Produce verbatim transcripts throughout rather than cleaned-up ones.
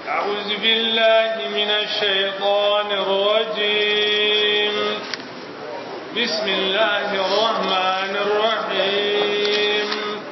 أعوذ بالله من الشيطان الرجيم بسم الله الرحمن الرحيم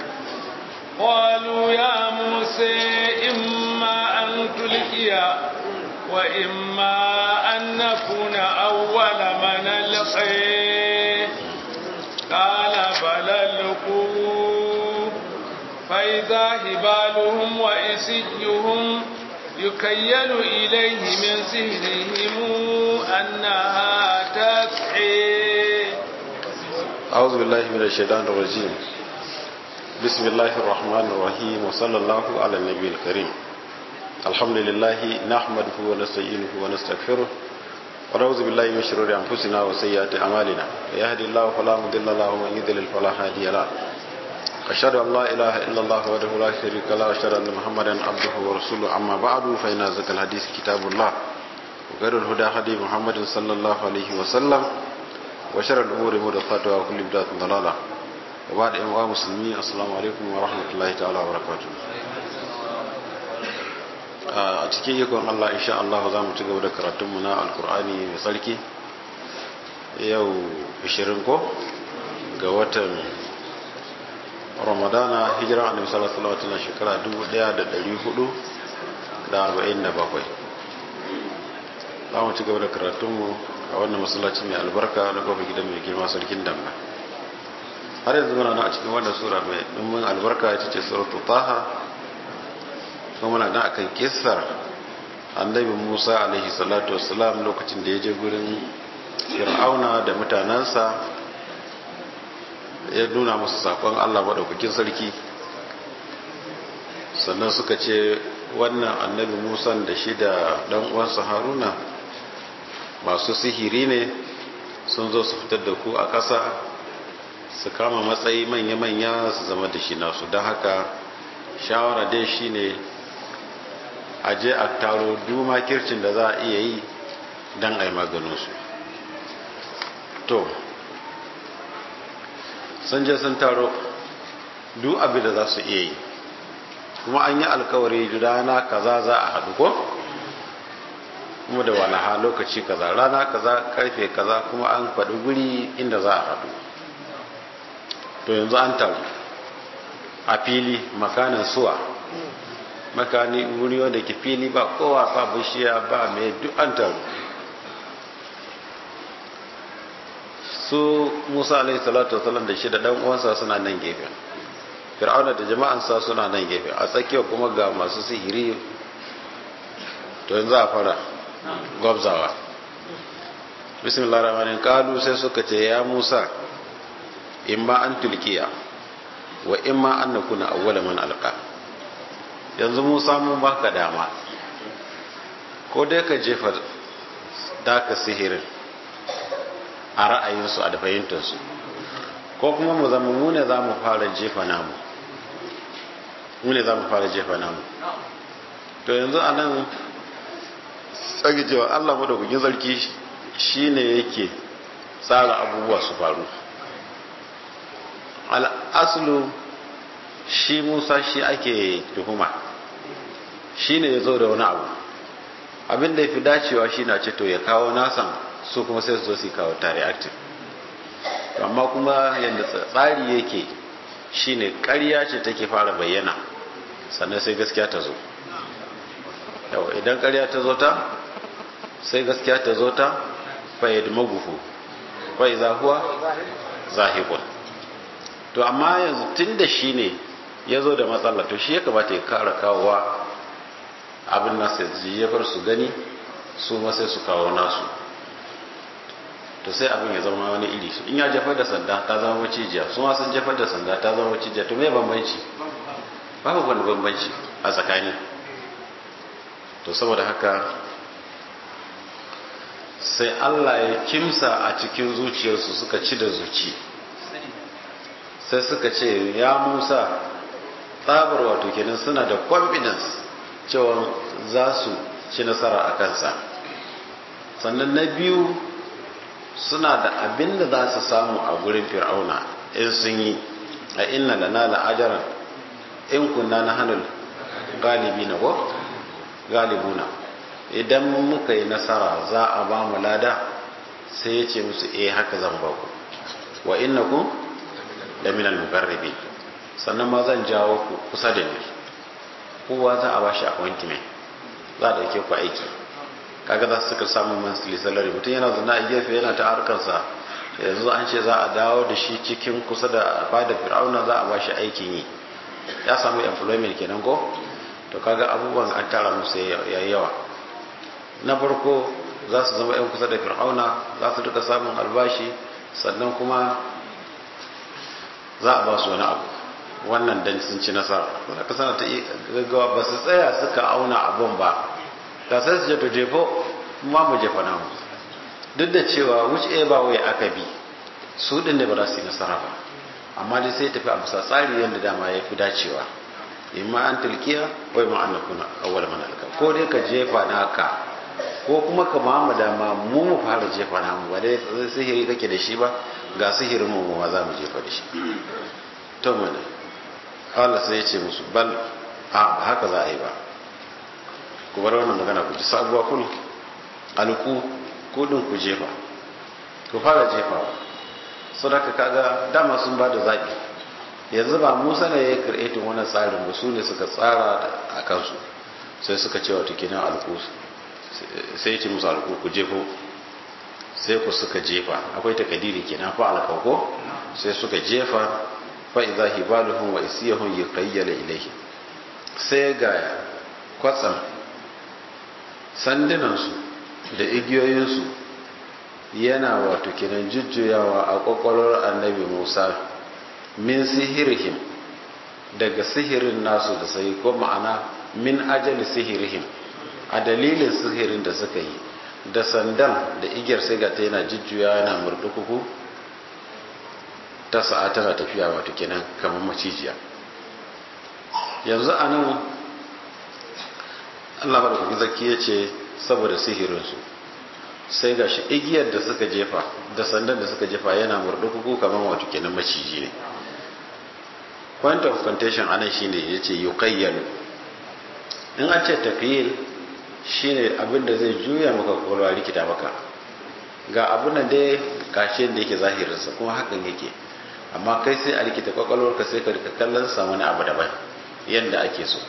قالوا يا موسى إما أن تلقي وإما أن نكون أول من ألقي قال بل ألقوا فإذا هبالهم وإسيهم يكيل إليه من سحرهم أنها تسعي. أعوذ بالله من الشيطان الرجيم بسم الله الرحمن الرحيم وصلى الله على النبي الكريم. الحمد لله نحمده ونستعينه ونستغفره ونعوذ بالله من شرور أنفسنا وسيئات أعمالنا يهدي الله فلا مضل له ومن يضلل فلا هادي له. أشهد أن لا إله إلا الله وحده لا شريك له وأشهد أن محمدا عبده ورسوله. أما بعد فإن أصدق الحديث كتاب الله وخير الهدى هدي محمد صلى الله عليه وسلم وشر الأمور محدثاتها وكل بدعة ضلالة. وبعد أيها المسلمين السلام عليكم ورحمة الله تعالى وبركاته. a cikin ikon Allah insha Allah za mu ci gaba da karatunmu na alkur'ani mai tsarki yau ishirin ko ga watan ramadana hijira annabi sallallahu alaihi wasallam shekara dubu ɗaya da ɗari hudu da arba'in da bakwai. Za mu ci gaba da karatunmu a wannan masallaci mai albarka na kofar gidan mai girma sarkin Damma. Har yanzu muna nan a cikin wannan sura mai dumbin albarka ita ce suratul Taha, kuma muna nan akan kissar annabi Musa alaihi salatu wassalam lokacin da ya je gurin Fir'auna da mutanansa ya nuna musu sakon Allah madaukakin sarki, sannan suka ce wannan annabi Musa da shi da dan uwansa Haruna masu sihiri ne, sun zo su fitar da ku a ƙasa su kama matsayi manya-manya su zama da shi nasu. Don haka shawara dai shi ne a je a taro duma kircin da za a iya yi don a yi maganinsu. To sun je sun taro duk abin da za su iya yi, kuma an yi alkawari rana kaza za a haɗu ko kuma da walaha lokaci kaza rana kaza karfe kaza, kuma an faɗi guri inda za a haɗu. to yanzu an taru a fili makanin suwa makani wuri wanda ke fili ba kowa ba bishiya ba mai duk an taru. su Musa alaihi salatu wasallam da shi da dan uwansa suna nan gefe, Fir'auna da jama'ansa suna nan gefe, a tsakiyar kuma ga masu sihiri. to yanzu a fara gwabzawa. bismillahir rahmanir qalu sai suka ce ya Musa imma an tulkiya wa imma an nakuna awwala man alqa. yanzu Musa mun baka dama, ko dai ka jefa daka sihirin a ra'ayinsu a da fahimtarsu, ko kuma mu zama mu ne za mu fara jefa namu mu ne za mu fara jefa namu to yanzu a nan tsage cewa Allah madaukakin sarki shi ne yake tsara abubuwa su faru. al'aslu shi Musa shi ake tuhuma, shi ne ya zo da wani abu, abin da ya fi dacewa shi na ce to ya kawo nasan, su kuma sai su zo su kawo tare active. amma kuma yadda tsari yake shi ne ƙarya ce take fara bayyana sannan sai gaskiya ta zo. yawa idan ƙarya ta zo ta sai gaskiya ta zo ta fayyad magufu fai zahuwa zahikun. to amma yanzu tun da shi ne ya zo da matsala, to shi ya kamata ya kara kawowa abin nasa ya bar su gani, su ma sai su kawo nasu. to sai abin ya zama wani iri. in ya jefar da sanda ta zama macijiya, su ma sun jefar da sanda ta zama macijiya, to me bambanci? babu wani bambanci a tsakani. to saboda haka sai Allah ya kimsa a cikin zuciyarsu, suka ci da zuci, sai suka ce ya Musa, tsabar wato kenan suna da confidence cewa za su ci nasara a kansa. sannan na biyu suna da abin da za su samu a gurin Fir'auna in sun yi, a inna lana la'ajaran in kunna na hannun galibi na ko galibuna idan muka yi nasara za a ba mu lada sai ya ce musu eh haka zan ba ku wa innakum la minal muqarrabin sannan ma zan jawo ku kusa da ni kowa za a ba shi appointment za a dauke ku aiki kaga za su suka samu monthly salary mutum yana zuna a gefe yana ta harkarsa yanzu an ce za a dawo da shi cikin kusa da fada fir'auna za a ba shi aikin yi ya samu employment kenan ko to kaga abubuwan an tara musu yayi yawa na farko za su zama yan kusa da fir'auna za su duka samun albashi sannan kuma za a ba su wani abu wannan dan sun ci nasara ka sana ta gaggawa ba su tsaya suka auna abun ba da sai su je to jefo ma mu jefa namu duk da cewa which ever way aka bi su din ne ba za su yi nasara ba amma dai sai tafi a bisa tsari yadda dama ya fi dacewa imma an tilkiya wai ma an nakuna awwal man alka ko dai ka jefa naka ko kuma ka ba mu dama mu mu fara jefa namu ba dai sihiri kake da shi ba ga sihirin mu ma za mu jefa da shi to mana Allah sai ya ce musu bal a ba haka za a yi ba ku bar wannan magana ku ji sabuwa kun alku ko din ku jefa ku fara jefawa sadaka kaga dama sun ba da zaɓi yanzu ba musa ne ya kirɗetin wani tsarin ba su ne suka tsara a kansu sai suka ce wata kenan alku sai ce musu alku ku jefo sai ku suka jefa akwai takadiri kenan fa alkauko sai suka jefa fa idza hibaluhum wa isiyahum yuqayyala ilayhi sai ga kwatsam sandunansu da igiyoyinsu yana wato kenan jujjuyawa a kwakwalwar annabi musa min sihirihim daga sihirin nasu da sai ko ma'ana min ajali sihirihim a dalilin sihirin da suka yi da sandan da igiyar sai ga ta yana jujjuyawa yana murdukuku ta sa'a tana tafiya wato kenan kamar macijiya yanzu a nan allah maɗaukaki zaki ya ce saboda sihirinsu sai ga shi igiyar da suka jefa da sandan da suka jefa yana murdukuku kamar wato kenan maciji ne point of contention anan shine yace yuqayyalu in an ce taqyil shine abin da zai juya maka kwakwalwa rikita maka ga abin da dai gashi da yake zahirinsa kuma hakan yake amma kai sai a rikita kwakwalwarka sai ka rika kallon sa wani abu daban yadda ake so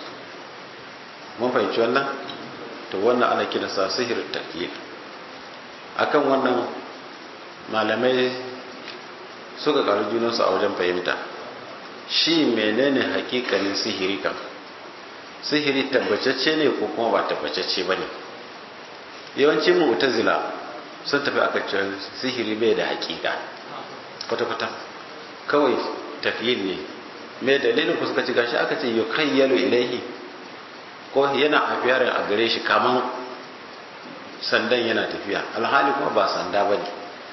mun fahimci wannan to wannan ana kiransa sihirin taqyil akan wannan malamai suka karu junansu a wajen fahimta shi menene hakikanin sihiri kan sihiri tabbacacce ne ko kuma ba tabbacacce ba ne yawancin mu'tazila sun tafi aka ce sihiri bai da hakika kwata-kwata kawai tafiyin ne mai dalilin ku suka ci gashi aka ce yukayyalu ilaihi ko yana afiyarin a gare shi kaman sandan yana tafiya alhali kuma ba sanda ba ne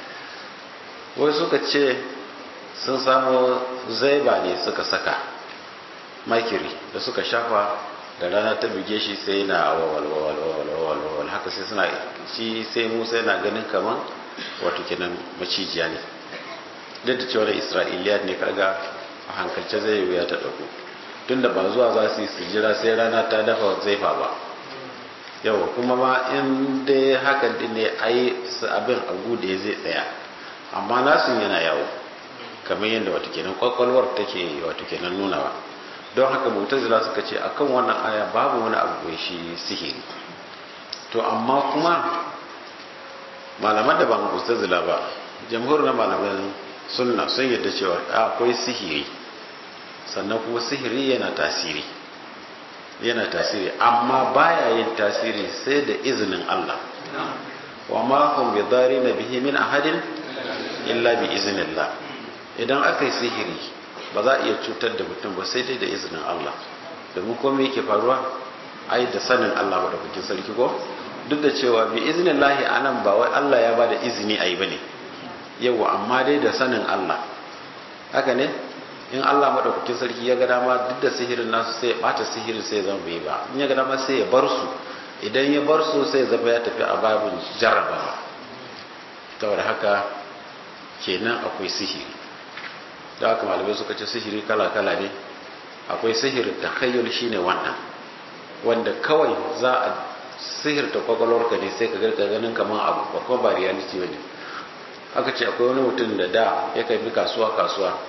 wai suka ce sun samu zaiba ne suka saka makiri da suka shafa da rana ta buge shi sai na wawal wawal wawal wawal wawal haka sai suna shi sai musa yana ganin kaman wato kenan macijiya ne duk da cewa isra'iliya ne kaga a hankalce zai wuya ta dauko tunda ba zuwa za su yi su jira sai rana ta dafa zaifa ba yau kuma ma in dai hakan din ne ai abin abu da zai tsaya amma nasu yana yawo kamar yadda wata kenan kwakwalwar take wata kenan nunawa don haka mu'tazila suka ce akan wannan aya babu wani abu shi sihiri to amma kuma malaman da ba mu'tazila ba jamhur na malaman sunna sun yadda cewa akwai sihiri sannan kuma sihiri yana tasiri yana tasiri amma baya yin tasiri sai da izinin Allah wa ma hum bidarina bihi min ahadin illa bi iznillah idan aka yi sihiri ba za a iya cutar da mutum ba sai dai da izinin Allah domin komai yake faruwa ai da sanin Allah ba da kuke sarki ko duk da cewa bi iznillahi anan ba wai Allah ya bada izini ayi bane yawa amma dai da sanin Allah haka ne in Allah madaukakin sarki ya ga dama duk da sihirin nasu sai ya bata sihirin sai ya zama bai ba in ya ga dama sai ya bar su idan ya bar su sai ya zama ya tafi a babin jarrabawa saboda haka kenan akwai sihiri da haka malamai suka ce sihiri kala-kala ne akwai sihirin takhayyul shine wannan wanda kawai za a sihirta kwakwalwarka ne sai ka garka ganin kamar abu ba kuma ba reality ba ne. Aka ce akwai wani mutum da da ya kai bi kasuwa kasuwa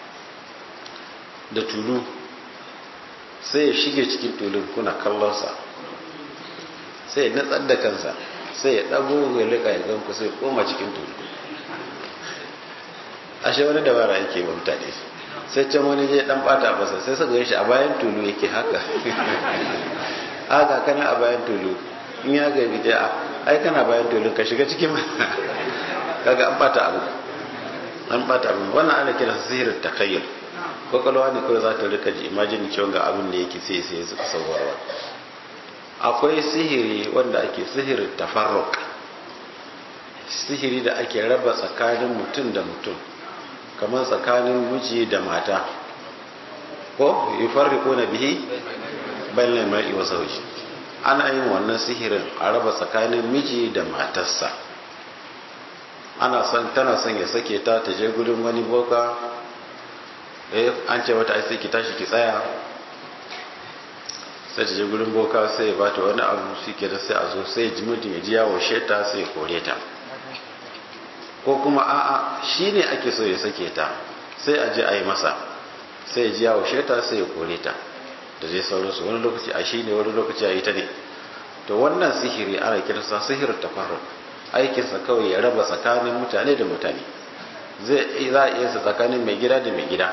da tulu, sai ya shige cikin tulun kuna kallonsa, sai ya natsar da kansa, sai ya ɗago ya lika ya ganku sai ya koma cikin tulu. Ashe wani dabara yake ba mutane, sai can wani je dan bata masa sai suka gan shi a bayan tulu yake haka haka kana a bayan tulu, in ya ga gije a ai kana bayan tulu ka shiga cikin kaga an bata abu an bata abu. Wannan ana kira sihirin takhayyul, kwakwalwa ne kawai za ta rika ji imagine cewa ga abin da yake sai sai suka sauwarwa. Akwai sihiri wanda ake sihirin tafarruq, sihiri da ake raba tsakanin mutum da mutum, kamar tsakanin miji da mata, ko yufarriquna bihi bainal mar'i wa zawji. Ana yin wannan sihirin a raba tsakanin miji da matarsa. Ana son tana son ya sake ta ta je gurin wani boka, eh an ce mata ai sai ki tashi ki tsaya, sai ta je gurin boka sai ya bata wani abu shike da sai a zo sai ji mutum ya ji yawo sheta sai ya kore ta. Ko kuma a'a shine ake so ya sake ta sai a je a yi masa sai ya ji yawo sheta sai ya kore ta da dai sauransu. Wani lokaci a shine wani lokaci a yi ta ne. To wannan sihiri ana kiransa sihirin tafarruq, aikinsa kawai ya raba tsakanin mutane da mutane. Zai za a iya sa tsakanin mai gida da mai gida,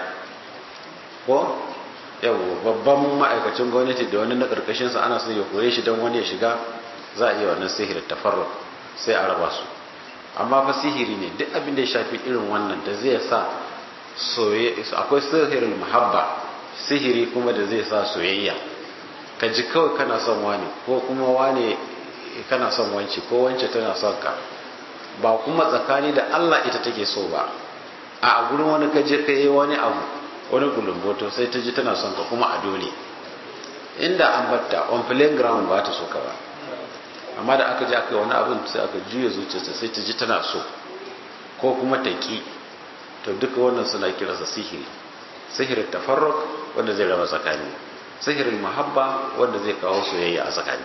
ko yau babban ma'aikacin gwamnati da wani na karkashinsa ana son ya kore shi don wani ya shiga, za a iya wannan sihirin tafarruq sai a raba su. Amma fa sihiri ne duk abin da ya shafi irin wannan da zai sa soyayya. Akwai sihirin muhabba, sihiri kuma da zai sa soyayya, ka ji kawai kana son wani ko kuma wani kana son wance ko wance tana son ka, ba kuma tsakani da Allah ita take so ba, a gurin wani ka je ka yi wani abu wani kulumboto sai ta ji tana son ka kuma a dole. Inda an batta on playing ground ba ta so ka ba, amma da aka je aka yi wani abin sai aka juya zuciyarsa sai ta ji tana so ko kuma ta ki. To duka wannan suna kiransa sihiri. Sihirin tafarruq wanda zai raba tsakani, sihirin muhabba wanda zai kawo soyayya a tsakani.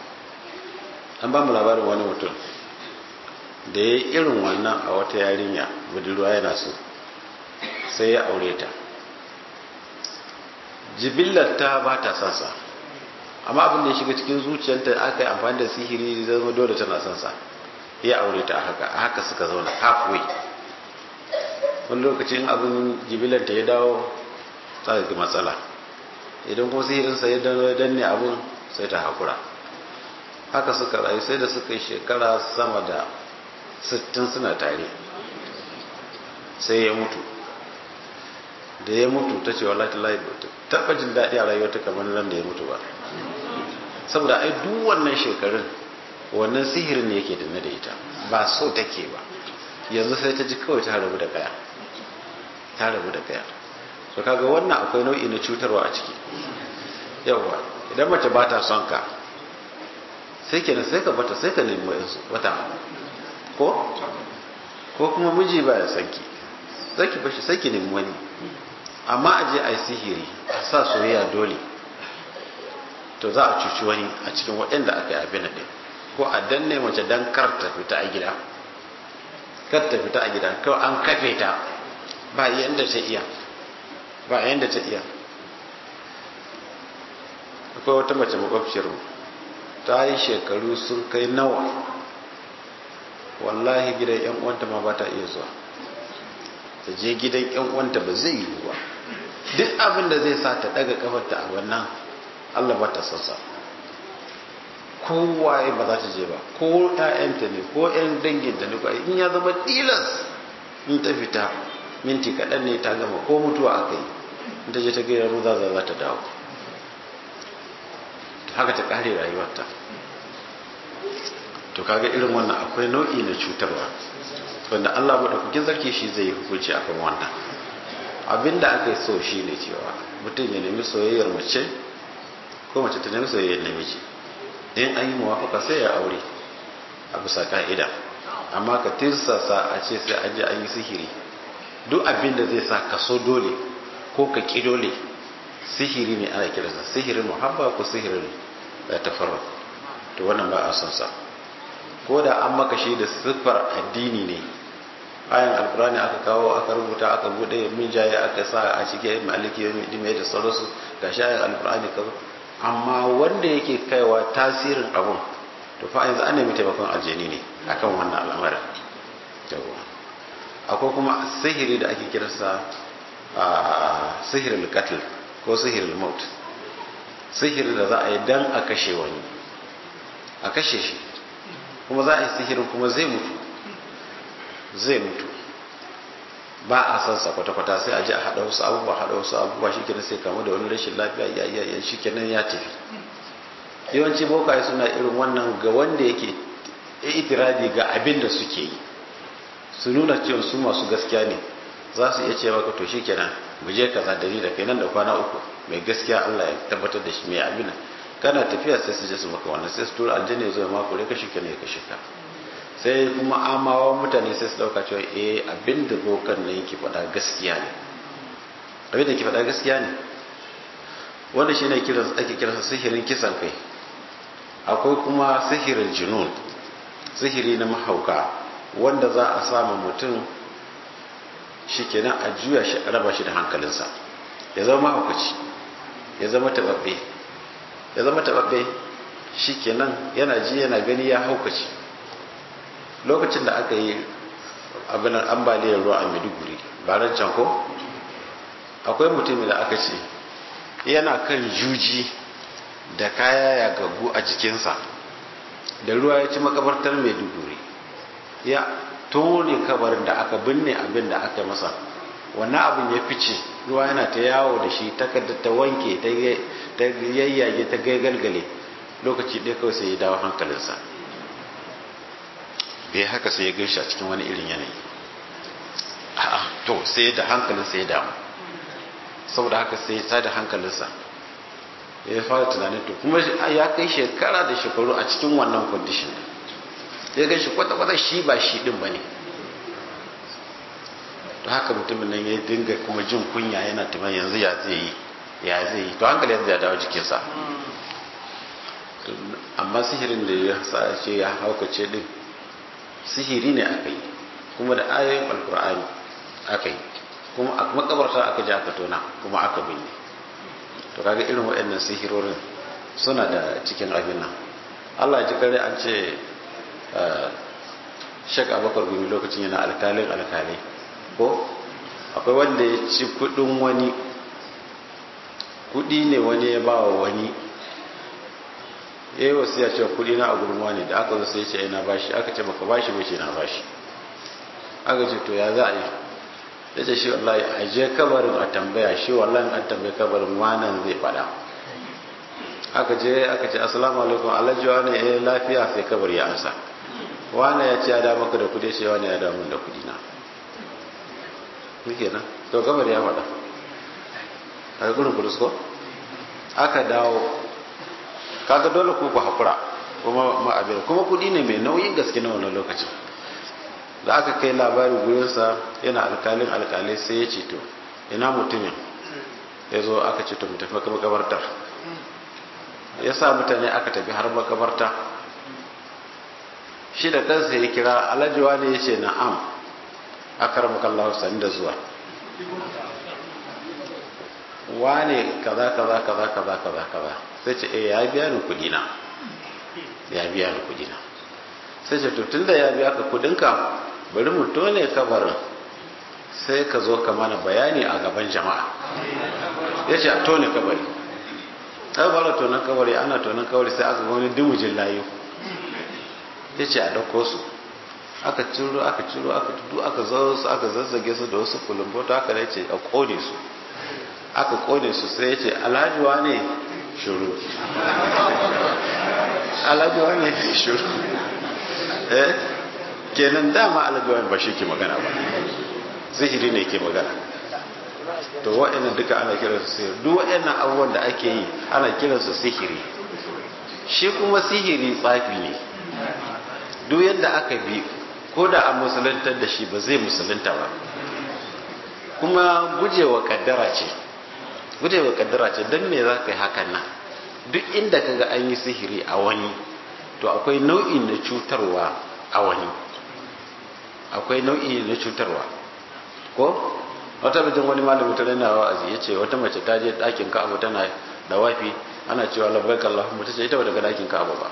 An ba mu labarin wani mutum da ya yi irin wannan a wata yarinya budurwa yana so, sai ya aure ta. Jibillar ta ba ta sansa, amma abin da ya shiga cikin zuciyarta aka yi amfani da sihiri zama dole tana sansa, ya aure ta a haka a haka suka zauna halfway. Wani lokacin abin jibillar ta ya dawo ta ga matsala, idan kuma sihirinsa ya danne abin sai ta haƙura. Haka suka rayu sai da suka yi shekara sama da sittin suna tare, sai ya mutu. Da ya mutu ta ce wallahi tallahi taɓa jin daɗi a rayuwarta kamar nan da ya mutu ba, saboda ai duk wannan shekarun wannan sihirin ne yake danne da ita, ba so take ba. Yanzu sai ta ji kawai ta rabu da kaya, ta rabu da kaya. So kaga wannan akwai nau'i na cutarwa a ciki. Yawa idan mace ba ta son ka, sai kenan sai ka bata sai ka nemi wata, ko ko kuma miji ba ya sanki sai ki bashi sai ki nemi wani. Amma a je a yi sihiri a sa soyayya dole, to za a cuci wani a cikin waɗanda aka yi abin da ko a danne mace dan kar ta fita a gida, kar ta fita a gida kawai an kafe ta ba yanda ta iya, ba yanda ta iya. Akwai wata mace makwabciyarmu ta yi shekaru sun kai nawa, wallahi gidan yan uwanta ma ba ta iya zuwa, ta je gidan yan uwanta ba zai yi ba. Duk abin da zai sa ta daga kafarta a wannan Allah ba ta sassa, kowaye ba za ta je ba, ko ƴaƴanta ne ko ƴan danginta ne ko in ya zama tilas in ta fita minti kaɗan ne ta gama, ko mutuwa aka yi in ta je ta gaira ruza za ta dawo. Haka ta kare rayuwarta. To kaga irin wannan akwai nau'i na cutarwa wanda Allah madaukakin sarki shi zai hukunci akan wannan. Abinda aka yi so shine cewa mutum ya nemi soyayyar mace ko mace ta nemi soyayyar namiji, in an yi muwafaka sai ya aure a bisa ka'ida. Amma ka tirsasa a ce sai an je an yi sihiri, duk abinda zai sa ka so dole ko ka ki dole, sihiri ne ana kiransa sihirin muhabba ko sihirin ya tafarra to wannan ba a son sa ko da an maka shi da siffar addini ne ayan alkurani aka kawo aka rubuta aka bude min jaye aka sa a cikin maliki dime da sauransu ga shi ayan alkurani ka amma wanda yake kaiwa tasirin abun to fa yanzu an nemi taimakon aljani ne akan wannan al'amarin yawa akwai kuma sihiri da ake kiransa a sihirul qatl ko sihirul maut sihiri da za a yi dan a kashe wani a kashe shi kuma za a yi sihirin kuma zai mutu zai mutu ba a san sa kwata-kwata sai a ji a haɗa wasu abubuwa haɗa wasu abubuwa shi kenan sai kama da wani rashin lafiya ya ya ya shi kenan ya tafi yawanci bokaye suna irin wannan ga wanda yake itiradi ga abin da suke yi su nuna cewa su masu gaskiya ne za su iya ce maka to shi kenan mu je kaza da ni da kai nan da kwana uku mai gaskiya Allah ya tabbatar da shi mai abin kana tafiya sai su je su maka wannan sai su tura aljanna ya zo ya mako ka shi kenan ya kashe ka sai kuma amawa mutane sai su dauka cewa eh abin da bokan nan yake faɗa gaskiya ne abin da yake faɗa gaskiya ne wanda shi ne kiran ake kiransa sihirin kisan kai akwai kuma sihirin junun sihiri na mahauka wanda za a sama mutum shi kenan a juya shi a raba shi da hankalinsa ya zama mahaukaci ya zama tababbe ya zama tababbe shi kenan yana ji yana gani ya haukaci lokacin da aka yi abin ambaliyar ruwa a maiduguri baran can ko akwai mutumin da aka ce yana kan juji da kaya ya gagu a jikinsa da ruwa ya ci makabartar maiduguri ya tone kabarin da aka binne abin da aka masa wannan abin ya fice ruwa yana ta yawo da shi takarda ta wanke ta yayyage ta gaigalgale lokaci ɗaya kawai sai ya dawo hankalinsa bai haka sai ya gaishe a cikin wani irin yanayi a'a to sai da hankalinsa ya damu saboda haka sai ya tada hankalinsa ya fara tunanin to kuma ya kai shekara da shekaru a cikin wannan condition ya gan shi kwata-kwata shi ba shi din ba ne to haka mutumin nan ya dinga kuma jin kunya yana tuman yanzu ya zai yi ya zai yi to hankali yanzu ya dawo jikinsa amma sihirin da ya sa ce ya haukace din sihiri ne aka yi kuma da ayoyin alkur'ani aka yi kuma a makabarta aka ji aka tona kuma aka binne to kaga irin waɗannan sihirorin suna da cikin abin nan Allah ji kare an ce Sheikh Abubakar Gumi lokacin yana alkalin alkalai ko akwai wanda ya ci kudin wani kudi ne wani ya bawa wani yayi wasiya cewa kudi na a gurin wani da aka zo sai ya ce ina bashi aka ce baka bashi ba ce na bashi aka ce to ya za a yi ya ce shi wallahi a je kabarin a tambaya shi wallahi an tambaye kabarin wanan zai fada aka je aka ce assalamu alaikum alhaji wani eh lafiya sai kabar ya ansa wani ya ce ya da maka da kudi sai wani ya da mun da kudi na nike nan to kabar ya fada a gurin kudus ko aka dawo kaga dole ku ku hakura kuma ma abin kuma kudi ne mai nauyin gaske na wannan lokacin da aka kai labari gurinsa yana alkalin alkalai sai ya ce to ina mutumin ya zo aka ce to mu tafi makabartar ya sa mutane aka tafi har makabarta shi da kansa ya kira alhajiwa ne ya ce na'am akaramakallahu sani da zuwa wane kaza kaza kaza kaza kaza kaza sai ce eh ya biya ni kudi na ya biya ni kudi na sai ce to tunda ya biya ka kudinka bari mu tone kabarin sai ka zo ka mana bayani a gaban jama'a ya ce a tone kabari ta bala tonon kabari ana tonon kabari sai aka wani dimujin layu ya ce a ɗauko su aka ciro aka ciro aka tudu aka zo su aka zazzage su da wasu kulumboto aka da ce a kone su aka kone su sai ya ce alhaji wane shuru alhaji wane shuru eh kenan dama alhaji ba shi ke magana ba zahiri ne ke magana to wa'annan duka ana kiransu sihiri duk wa'annan abubuwan da ake yi ana kiransu sihiri shi kuma sihiri tsafi ne duk yadda aka bi ko da a musuluntar da shi ba zai musulunta ba kuma gujewa kaddara ce gujewa kaddara ce don me za ka yi hakan nan duk inda kaga an yi sihiri a wani to akwai nau'i na cutarwa a wani akwai nau'i na cutarwa ko wata bijin wani malami ta rana wa'azi ya ce wata mace ta je ɗakin ka'aba tana da wafi ana cewa labbaik Allahumma ta ce ita ba daga ɗakin ka'aba ba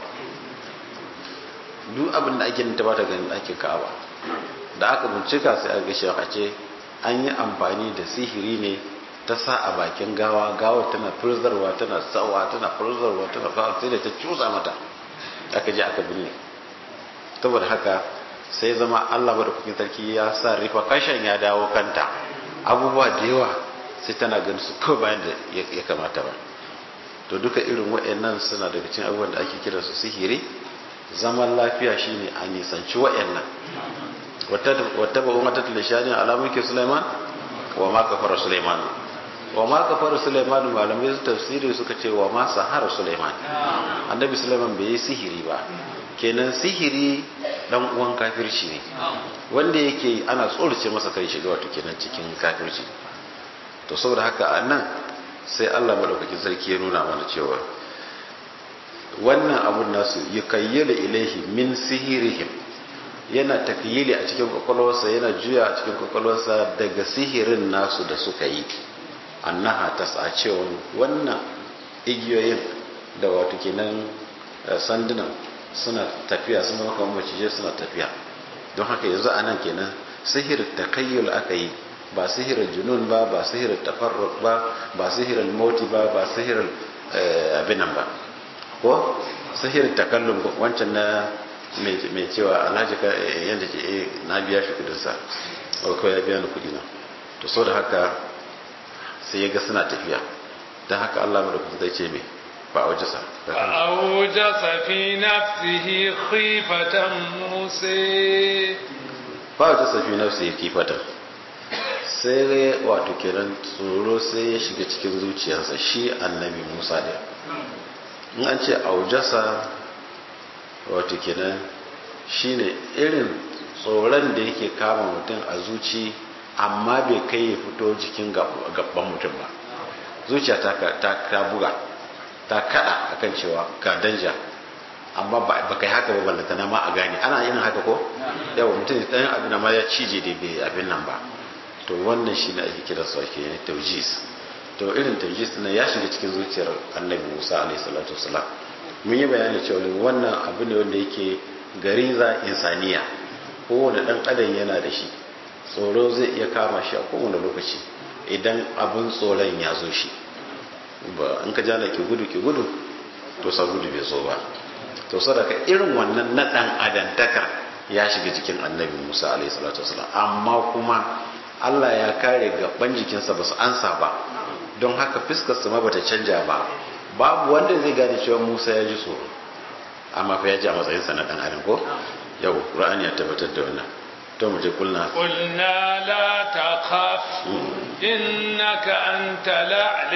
duk abin da ake ta ba ta ganin ɗakin ka'aba da aka bincika sai aka shi a ce an yi amfani da sihiri ne ta sa a bakin gawa gawa tana furzarwa tana tsawa tana furzarwa tana fara sai da ta cusa mata aka je aka binne saboda haka sai zama Allah madaukakin sarki ya sa rifa kashin ya dawo kanta abubuwa da yawa sai tana ganin su kawai bayan da ya kamata ba to duka irin waɗannan suna daga cikin abubuwan da ake kira su sihiri zaman lafiya shine a nisanci waɗannan wata ba wata tilashani ala mulki Sulaiman wa ma kafara Sulaiman wa ma kafara Sulaiman malamai su tafsiri suka ce wa ma sahara Sulaiman annabi Sulaiman bai yi sihiri ba kenan sihiri dan uwan kafirci ne wanda yake ana tsorace masa kai shiga wato kenan cikin kafirci to saboda haka annan sai Allah madaukakin sarki ya nuna mana cewa wannan abun nasu yukayyala ilaihi min sihirihim yana takyili a cikin kwakwalwarsa yana juya a cikin kwakwalwarsa daga sihirin nasu da suka yi annaha tas'a cewa wannan igiyoyin da wato kenan sandunan suna tafiya sun zama kamar macije suna tafiya don haka yanzu a nan kenan sihirin takayyul aka yi ba sihirin junun ba ba sihirin tafarruk ba ba sihirin moti ba ba sihirin abinan ba ko sihirin takallum wancan na mai cewa alhaji ka yadda ke na biya shi kudinsa ko ya biya ni kudina to so da haka sai ya ga suna tafiya don haka Allah madaukakin zai ce mai فأوجس فأوجس في نفسه خيفة موسى فأوجس في نفسه خيفة sai wato kenan tsoro sai ya shiga cikin zuciyarsa shi annabi Musa ne in an ce aujasa wato kenan shine irin tsoron da yake kama mutum a zuci amma bai kai ya fito jikin gaban mutum ba zuciya ta buga ta kada akan cewa ga danja amma ba kai haka ba ballata na ma a gane ana yin haka ko yawa mutum ɗayan abin da ma ya cije da bai abin nan ba to wannan shi ne ake kira su ake yin taujis to irin taujis na ya shiga cikin zuciyar annabi Musa alaihi salatu wasalam mun yi bayani cewa wannan abu ne wanda yake gariza insaniya kowane ɗan adam yana da shi tsoro zai iya kama shi a kowane lokaci idan abin tsoron ya zo shi ba in ka jana ke gudu ke gudu to sa gudu bai so ba to sadaka irin wannan na dan adantaka ya shiga cikin annabi Musa alaihi salatu wasallam amma kuma Allah ya kare gaban jikinsa ba su ansa ba don haka fiskar sa ma bata canja ba babu wanda zai gane cewa Musa ya ji tsoro amma fa ya ji a matsayin sa na dan adam ko yau Qur'ani ya tabbatar da wannan to mu je kulna qulna la takhaf innaka antal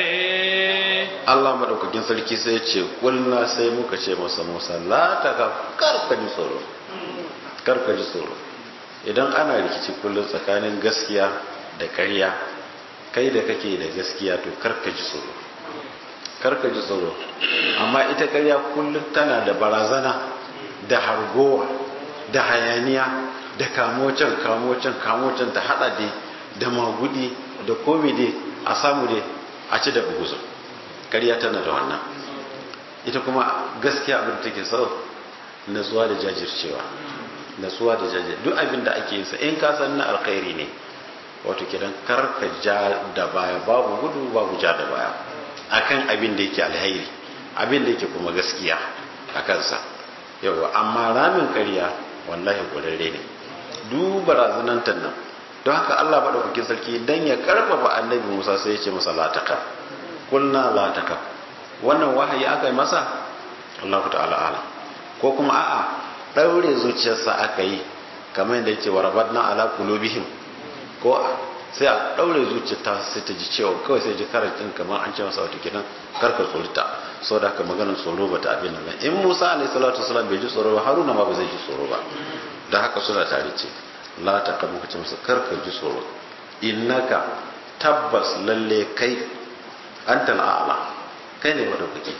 a'la Allah madaukakin sarki sai ya ce kulna sai muka ce masa Musa la takhaf karka ji tsoro karka ji tsoro idan ana rikici kullun tsakanin gaskiya da ƙarya kai da kake da gaskiya to karka ji tsoro karka ji tsoro amma ita ƙarya kullun tana da barazana da hargowa da hayaniya da kamocin kamocin kamocin ta hada dai da magudi da komai dai a samu dai a ci da buguzo kariya tana da wannan ita kuma gaskiya abin da take so natsuwa da jajircewa natsuwa da jajir duk abin da ake yin sa in ka san na alkhairi ne wato kidan karka ja da baya babu gudu babu ja da baya akan abin da yake alkhairi abin da yake kuma gaskiya a kansa yawa amma ramin kariya wallahi gurare ne duk barazanantar nan don haka Allah madaukakin sarki dan ya karfafa annabi Musa sai ya ce masa la taka kulna la taka wannan wahayi aka yi masa Allah ta'ala ala ko kuma a'a daure zuciyarsa aka yi kamar yadda yake warabatna ala qulubihim ko sai a daure zuciyarta sai ta ji cewa kawai sai ji karatun kamar an ce masa wato kenan karka tsorita saboda haka maganar tsoro bata abin nan in Musa alaihi salatu wasallam bai ji tsoro ba Haruna ma ba zai ji tsoro ba da haka suna tare ce la ta kamu kace masa karka ji tsoro innaka tabbas lalle kai antal a'la kai ne madaukaki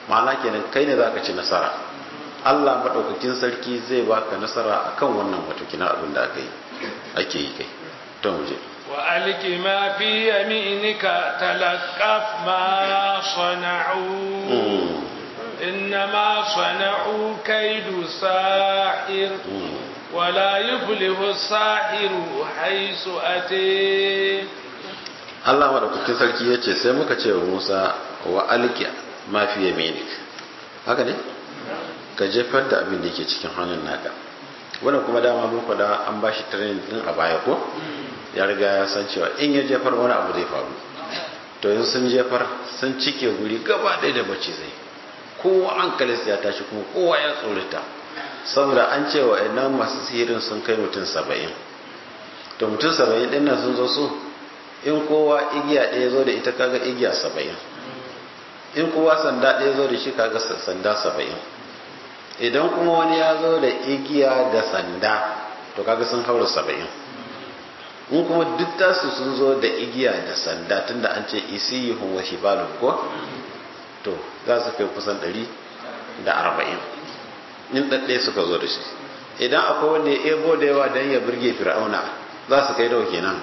ma'ana kenan kai ne zaka ci nasara Allah madaukakin sarki zai baka nasara akan wannan wato kina abin da aka yi ake yi kai to mu je wa alqi ma fi yaminika talaqqaf ma sana'u innama sana'u kaidu sahir wala yuflihu sahiru haisu ate. Allah madaukakin sarki yace sai muka ce wa Musa wa alqi ma fi yaminik haka ne ka jefar da abin da yake cikin hannun naka wannan kuma dama mun kwada an bashi training din a baya ko ya riga ya san cewa in ya jefar wani abu zai faru to yanzu sun jefar sun cike guri gaba ɗaya da bace zai kowa an kalisa ya tashi kuma kowa ya tsorata saboda an ce wa ina masu sihirin sun kai mutum saba'in to mutum saba'in ɗin nan sun zo su in kowa igiya ɗaya zo da ita kaga igiya saba'in in kowa sanda ɗaya zo da shi kaga sanda saba'in idan kuma wani ya zo da igiya da sanda to kaga sun haura saba'in in kuma duk tasu sun zo da igiya da sanda tunda an ce isiyuhum wa hibalun ko to za su kai kusan ɗari da arba'in in ɗaɗɗe suka zo da shi idan akwai wanda ya ebo da yawa don ya birge fir'auna za su kai dawa kenan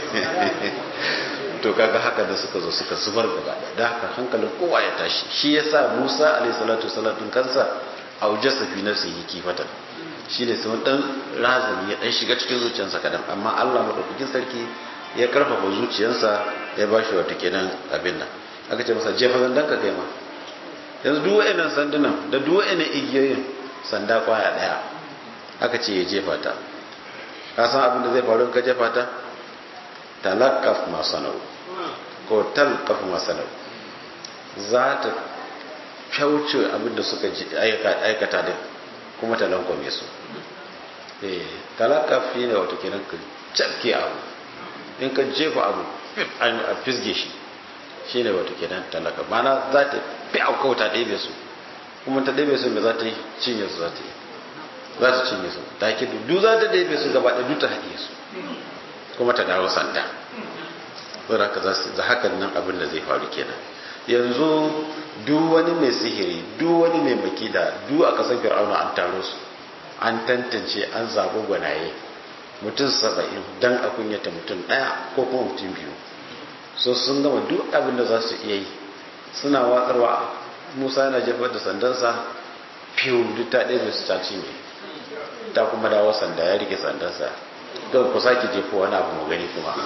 to kaga haka da suka zo suka zubar gaba da haka hankalin kowa ya tashi shi yasa Musa alayhi salatu wasallam kansa aujasa fi nafsihi kifatan shine sai dan razani ya dan shiga cikin zuciyarsa kadan amma Allah madaukakin sarki ya karfafa zuciyarsa ya bashi wata kenan abin nan aka ce masa jefa zandan ka kai ma yanzu duk wayannan sandunan da duk wayannan igiyoyin sanda kwaya daya aka ce ya jefa ta ka san abin da zai faru ka jefa ta talaqqaf ma sanau ko talqaf ma sanau za ta kyauce abin da suka aikata din kuma ta lankwame su eh talaqqaf ne wato kenan ka cakke abu in ka jefa abu a fisge shi shi ne wata kenan talaka mana za ta fi aukauta ɗebe su kuma ta ɗebe su da za ta yi cinye su za ta yi za ta cinye su ta ke duk za ta ɗebe su gaba ɗaya duk ta haɗe su kuma ta dawo sanda zara ka za hakan nan abin da zai faru kenan yanzu duk wani mai sihiri duk wani mai makida duk a ƙasar fir'auna an taro su an tantance an zaɓi gwanaye mutum saba'in don a kunyata mutum ɗaya ko kuma mutum biyu so sun gama duk abin da za su iya yi suna watsarwa musa yana jefar da sandansa fiye duk ta ɗaya su ta cinye ta kuma dawo sanda ya rike sandansa don ku sake jefo wani abu mu gani kuma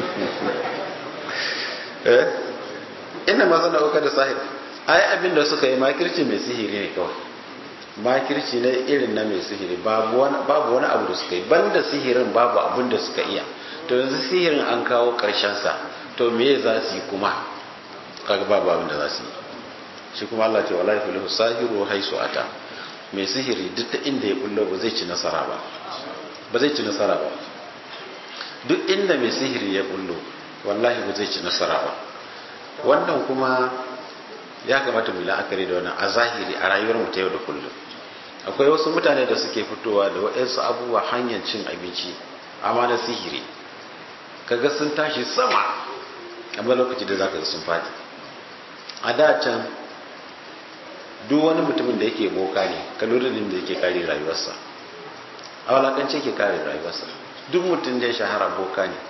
eh ina ma zana uka da sahir ai abin da suka yi makirci mai sihiri ne kawai makirci ne irin na mai sihiri babu wani abu da suka yi banda sihirin babu abin da suka iya to yanzu sihirin an kawo ƙarshen sa to me za su yi kuma kaga babu abin da za su yi shi kuma Allah ce wallahi filahu sahiru haisu ata mai sihiri duk ta inda ya bullo ba zai ci nasara ba ba zai ci nasara ba duk inda mai sihiri ya bullo wallahi ba zai ci nasara ba wannan kuma ya kamata mu la'akari da wannan a zahiri a rayuwar mu ta yau da kullum akwai wasu mutane da suke fitowa da waɗansu abubuwa hanyar cin abinci amma na sihiri kaga sun tashi sama amma lokaci da zaka ga sun fadi a da can duk wani mutumin da yake boka ne ka lura da inda yake kare rayuwarsa a walakance yake kare rayuwarsa duk mutum da ya shahara boka ne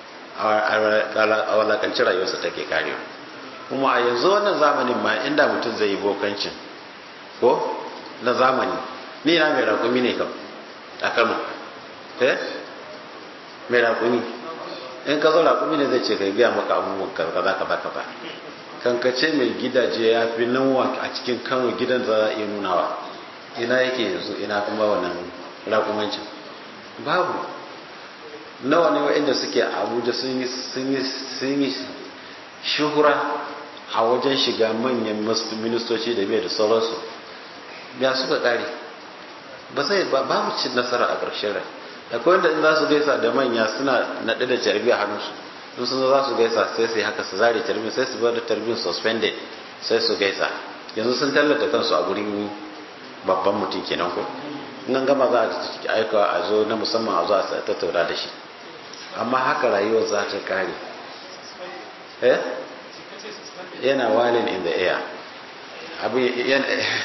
a walakance rayuwarsa take karewa kuma a yanzu wannan zamanin ma inda mutum zai yi bokancin ko na zamani ni na mai rakumi ne kam a Kano eh mai rakumi in ka zo rakumi ne zai ce ka biya maka abubuwan kaza kaza kaza kankace mai gidaje ya fi nawa a cikin Kano gidan za a iya nunawa ina yake yanzu ina kuma wannan rakumancin babu nawa ne wa'inda suke a Abuja sun yi sun yi sun yi shuhura a wajen shiga manyan ministoci da bai da sauransu ya suka kare ba sai ba mu cin nasara a ƙarshen rai akwai wanda in za su gaisa da manya suna naɗe da carbi a hannunsu in sun za su gaisa sai su haka su zare carbin sai su bar da carbin suspended sai su gaisa yanzu sun tallata kansu a gurin babban mutum kenan ko in an gama za a aika a zo na musamman a zo a tattauna da shi amma haka rayuwar za ta kare eh yana walin in the air abu yana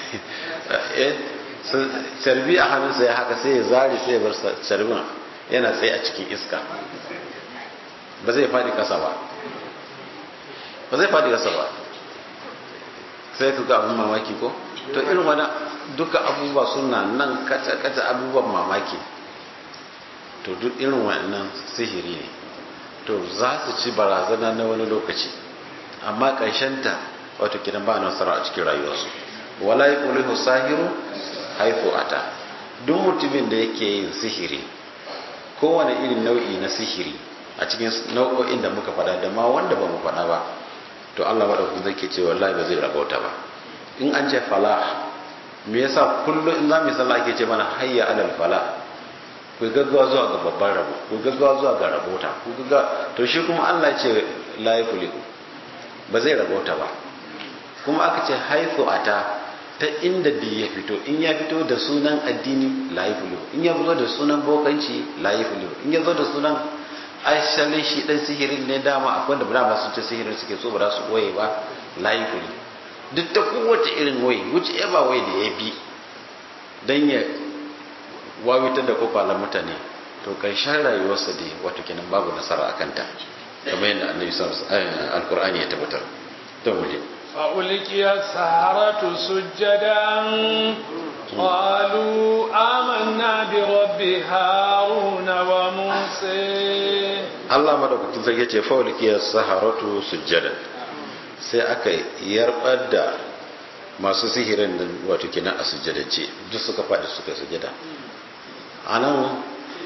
carbi a hannunsa ya haka sai ya zari sai ya bar carbin yana tsaye a cikin iska ba zai faɗi ƙasa ba ba zai faɗi ƙasa ba sai ka ga abin mamaki ko to irin wani duka abubuwa suna nan kaca-kaca abubuwan mamaki to duk irin wannan sihiri ne to za su ci barazana na wani lokaci amma ta wato kidan ba nasara a cikin rayuwarsu wala yaqulihu sahiru haifu ata duk mutumin da yake yin sihiri kowane irin nau'i na sihiri a cikin nau'o'in da muka faɗa da ma wanda ba mu faɗa ba to Allah madaukakin zai ke ce wallahi ba zai rabauta ba in an ce falah me yasa kullum in za mu yi sallah ake ce mana hayya alal falah ku gaggawa zuwa ga babban rabo ku gaggawa zuwa ga rabota ku gaggawa to shi kuma Allah ya ce la yakuliku ba zai rabota ba kuma aka ce haifu ata ta inda da ya fito in ya fito da sunan addini la yakuliku in ya zo da sunan bokanci la yakuliku in ya zo da sunan asalin shi dan sihirin ne dama akwai da dama sun ce sihirin suke so ba za su boye ba la yakuliku duk ta kowace irin waye wuce ya ba waye da ya bi dan ya wawitar da kofalan mutane to karshen rayuwarsa dai wato kenan babu nasara akan ta kamar yadda annabi sallallahu alaihi wasallam alqur'ani ya tabbatar to muje fa ulqiya saharatu sujadan qalu amanna bi rabbi haruna wa musa Allah madaukakin sarki ce fa ulqiya saharatu sujadan sai aka yarbar da masu sihirin nan wato kenan a sujjadace duk suka faɗi suka sujjada a nan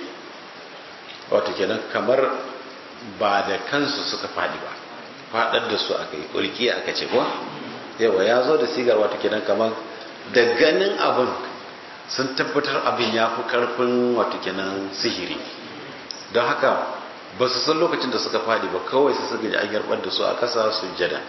wato kenan kamar ba da kansu suka faɗi ba faɗar da su aka yi ƙulki aka ce ko yawa ya zo da sigar wato kenan kamar da ganin abin sun tabbatar abin ya fi ƙarfin wato kenan sihiri don haka ba su san lokacin da suka faɗi ba kawai su suka ji an yarbar da su a ƙasa sujjada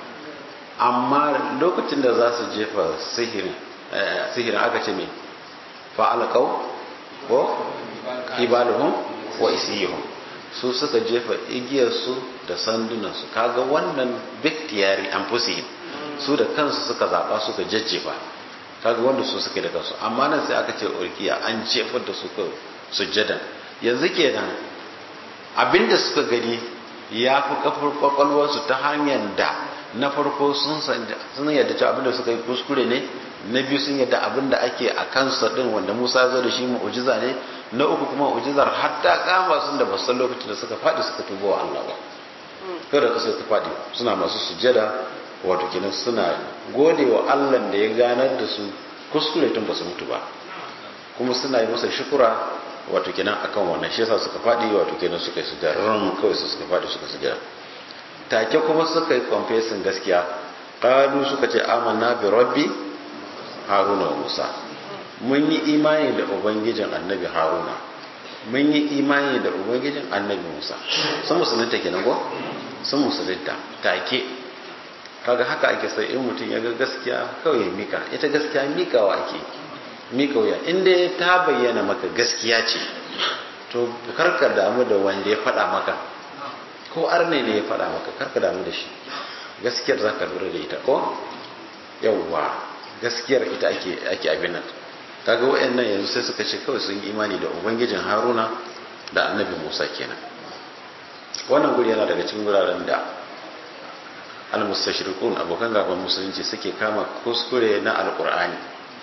amma lokacin da za su jefa sihirin aka ce mai fa'alakau ko ibaluhum wa isiyuhum su suka jefa igiyarsu da sandunansu kaga wannan biktiyari an fusi su da kansu suka zaɓa suka jajjefa kaga wanda su suke da kansu amma nan sai aka ce urkiya an jefar da su ka sujjadan yanzu kenan abinda suka gani ya fi kafar kwakwalwarsu ta hanyar da na farko sun yadda cewa abinda suka yi kuskure ne na biyu sun yadda abinda ake a kansa din wanda Musa zo da shi mu'ujiza ne na uku kuma mu'ujizar hatta kama sun da basan lokacin da suka faɗi suka tubo wa Allah ba kada ka sai ta faɗi suna masu sujjada wato kenan suna gode wa Allah da ya ganar da su kuskure tun ba su mutu ba kuma suna yi masa shukura wato kenan akan wannan shi yasa suka faɗi wato kenan suka yi sujjada ran kawai su suka faɗi suka sujjada take kuma suka yi confessing gaskiya qalu suka ce amanna bi rabbi haruna wa musa mun yi imani da ubangijin annabi haruna mun yi imani da ubangijin annabi musa sun musulunta kenan ko sun musulunta take kaga haka ake sai in mutum ya ga gaskiya kawai ya mika ita gaskiya mikawa ake mika wuya inda ta bayyana maka gaskiya ce to karka damu da wanda ya faɗa maka ko arne ne ya faɗa maka karka damu da shi gaskiyar za ka lura da ita ko yawwa gaskiyar ita ake ake abin nan kaga wayannan yanzu sai suka ce kawai sun yi imani da ubangijin haruna da annabi musa kenan wannan guri yana daga cikin wuraren da al-mustashriqun abokan gaban musulunci suke kama kuskure na alqur'ani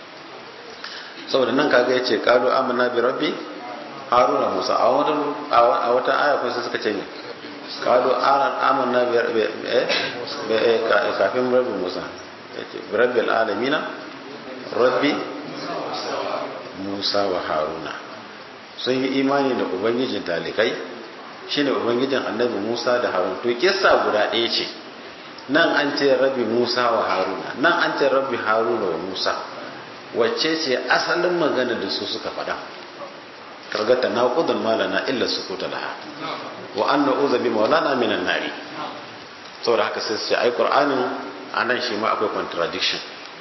saboda nan kaga yace qalu amanna bi rabbi haruna musa a wata a wata aya ko sai suka ce ne qalu amanna bi rabbi eh kafin rabbi musa yace rabbil alamin rabbi musa wa haruna sun yi imani da ubangijin talikai shine ubangijin annabi musa da haruna to kissa guda ɗaya ce nan an ce rabbi musa wa haruna nan an ce rabbi haruna wa musa wacce ce asalin magana da su suka faɗa kargata na kudin malana illa su kuta laha wa an na uza bi maulana minan nari saboda haka sai su ce ai qur'anin anan shi ma akwai contradiction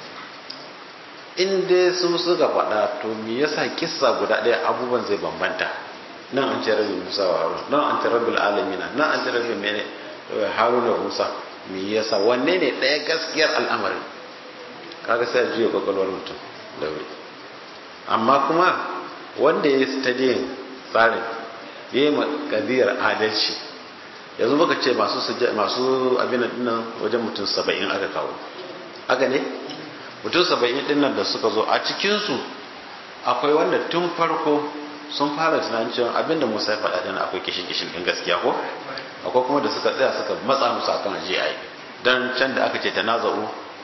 in dai su suka faɗa to me yasa kissa guda ɗaya abubuwan zai bambanta nan an ce rabbi musa wa haruna nan an ce rabbil alamin nan an ce rabbi mene haruna musa me yasa wanne ne ɗaya gaskiyar al'amarin kaga sai a juya kwakwalwar mutum da wuri. Amma kuma wanda ya studying tsarin ya yi kadiyar adalci, yanzu baka ce masu masu abin dinnan wajen mutum saba'in aka kawo, haka ne? Mutum saba'in dinnan da suka zo a cikinsu akwai wanda tun farko sun fara tunanin cewa abinda Musa ya faɗa din akwai kishin kishin din gaskiya ko akwai kuma da suka tsaya suka matsa musu akan aje ai dan can da aka ce tanaza'u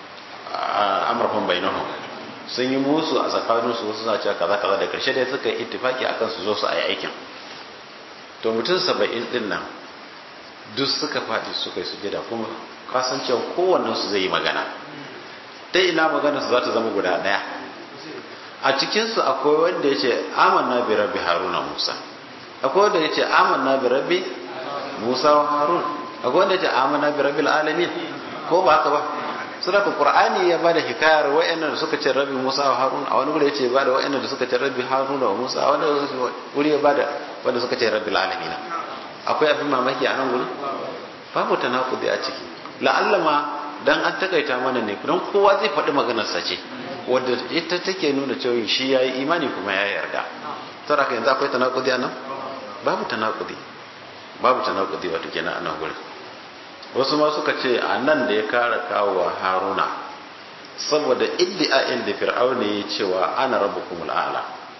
amrahum bainahum sun yi musu a tsakanin su wasu suna cewa kaza kaza da karshe dai suka yi ittifaki akan su zo su ayi aikin. To mutum saba'in din nan duk suka faɗi suka yi sujada kuma kasancewa kowannen su zai yi magana. Ta ina magana su za ta zama guda ɗaya? A cikinsu akwai wanda ya ce amanna bi rabbi haruna musa, akwai wanda ya ce amanna bi rabbi musa wa harun, akwai wanda ya ce amanna bi rabbil alamin, ko ba haka ba? Sura Qur'ani ya bada hikayar wayannan da suka ce rabbi musa wa harun, a wani wuri ya ce bada wayannan da suka ce rabbi haruna wa musa, a wani wuri ya bada wanda suka ce rabbil alamin. Akwai abin mamaki a nan gurin? Babu tanakudi a ciki. La'alla ma dan an takaita mana ne don kowa zai faɗi maganarsa ce wadda ita take nuna cewa shi ya yi imani kuma ya yarda. Tara ka yanzu akwai tanakudi a nan? Babu tanakudi, babu tanakudi wato kenan a nan gurin. Wasu ma suka ce a nan da ya kara kawo wa haruna saboda iddi'a'in da fir'auna ya cewa ana rabbukumul a'la,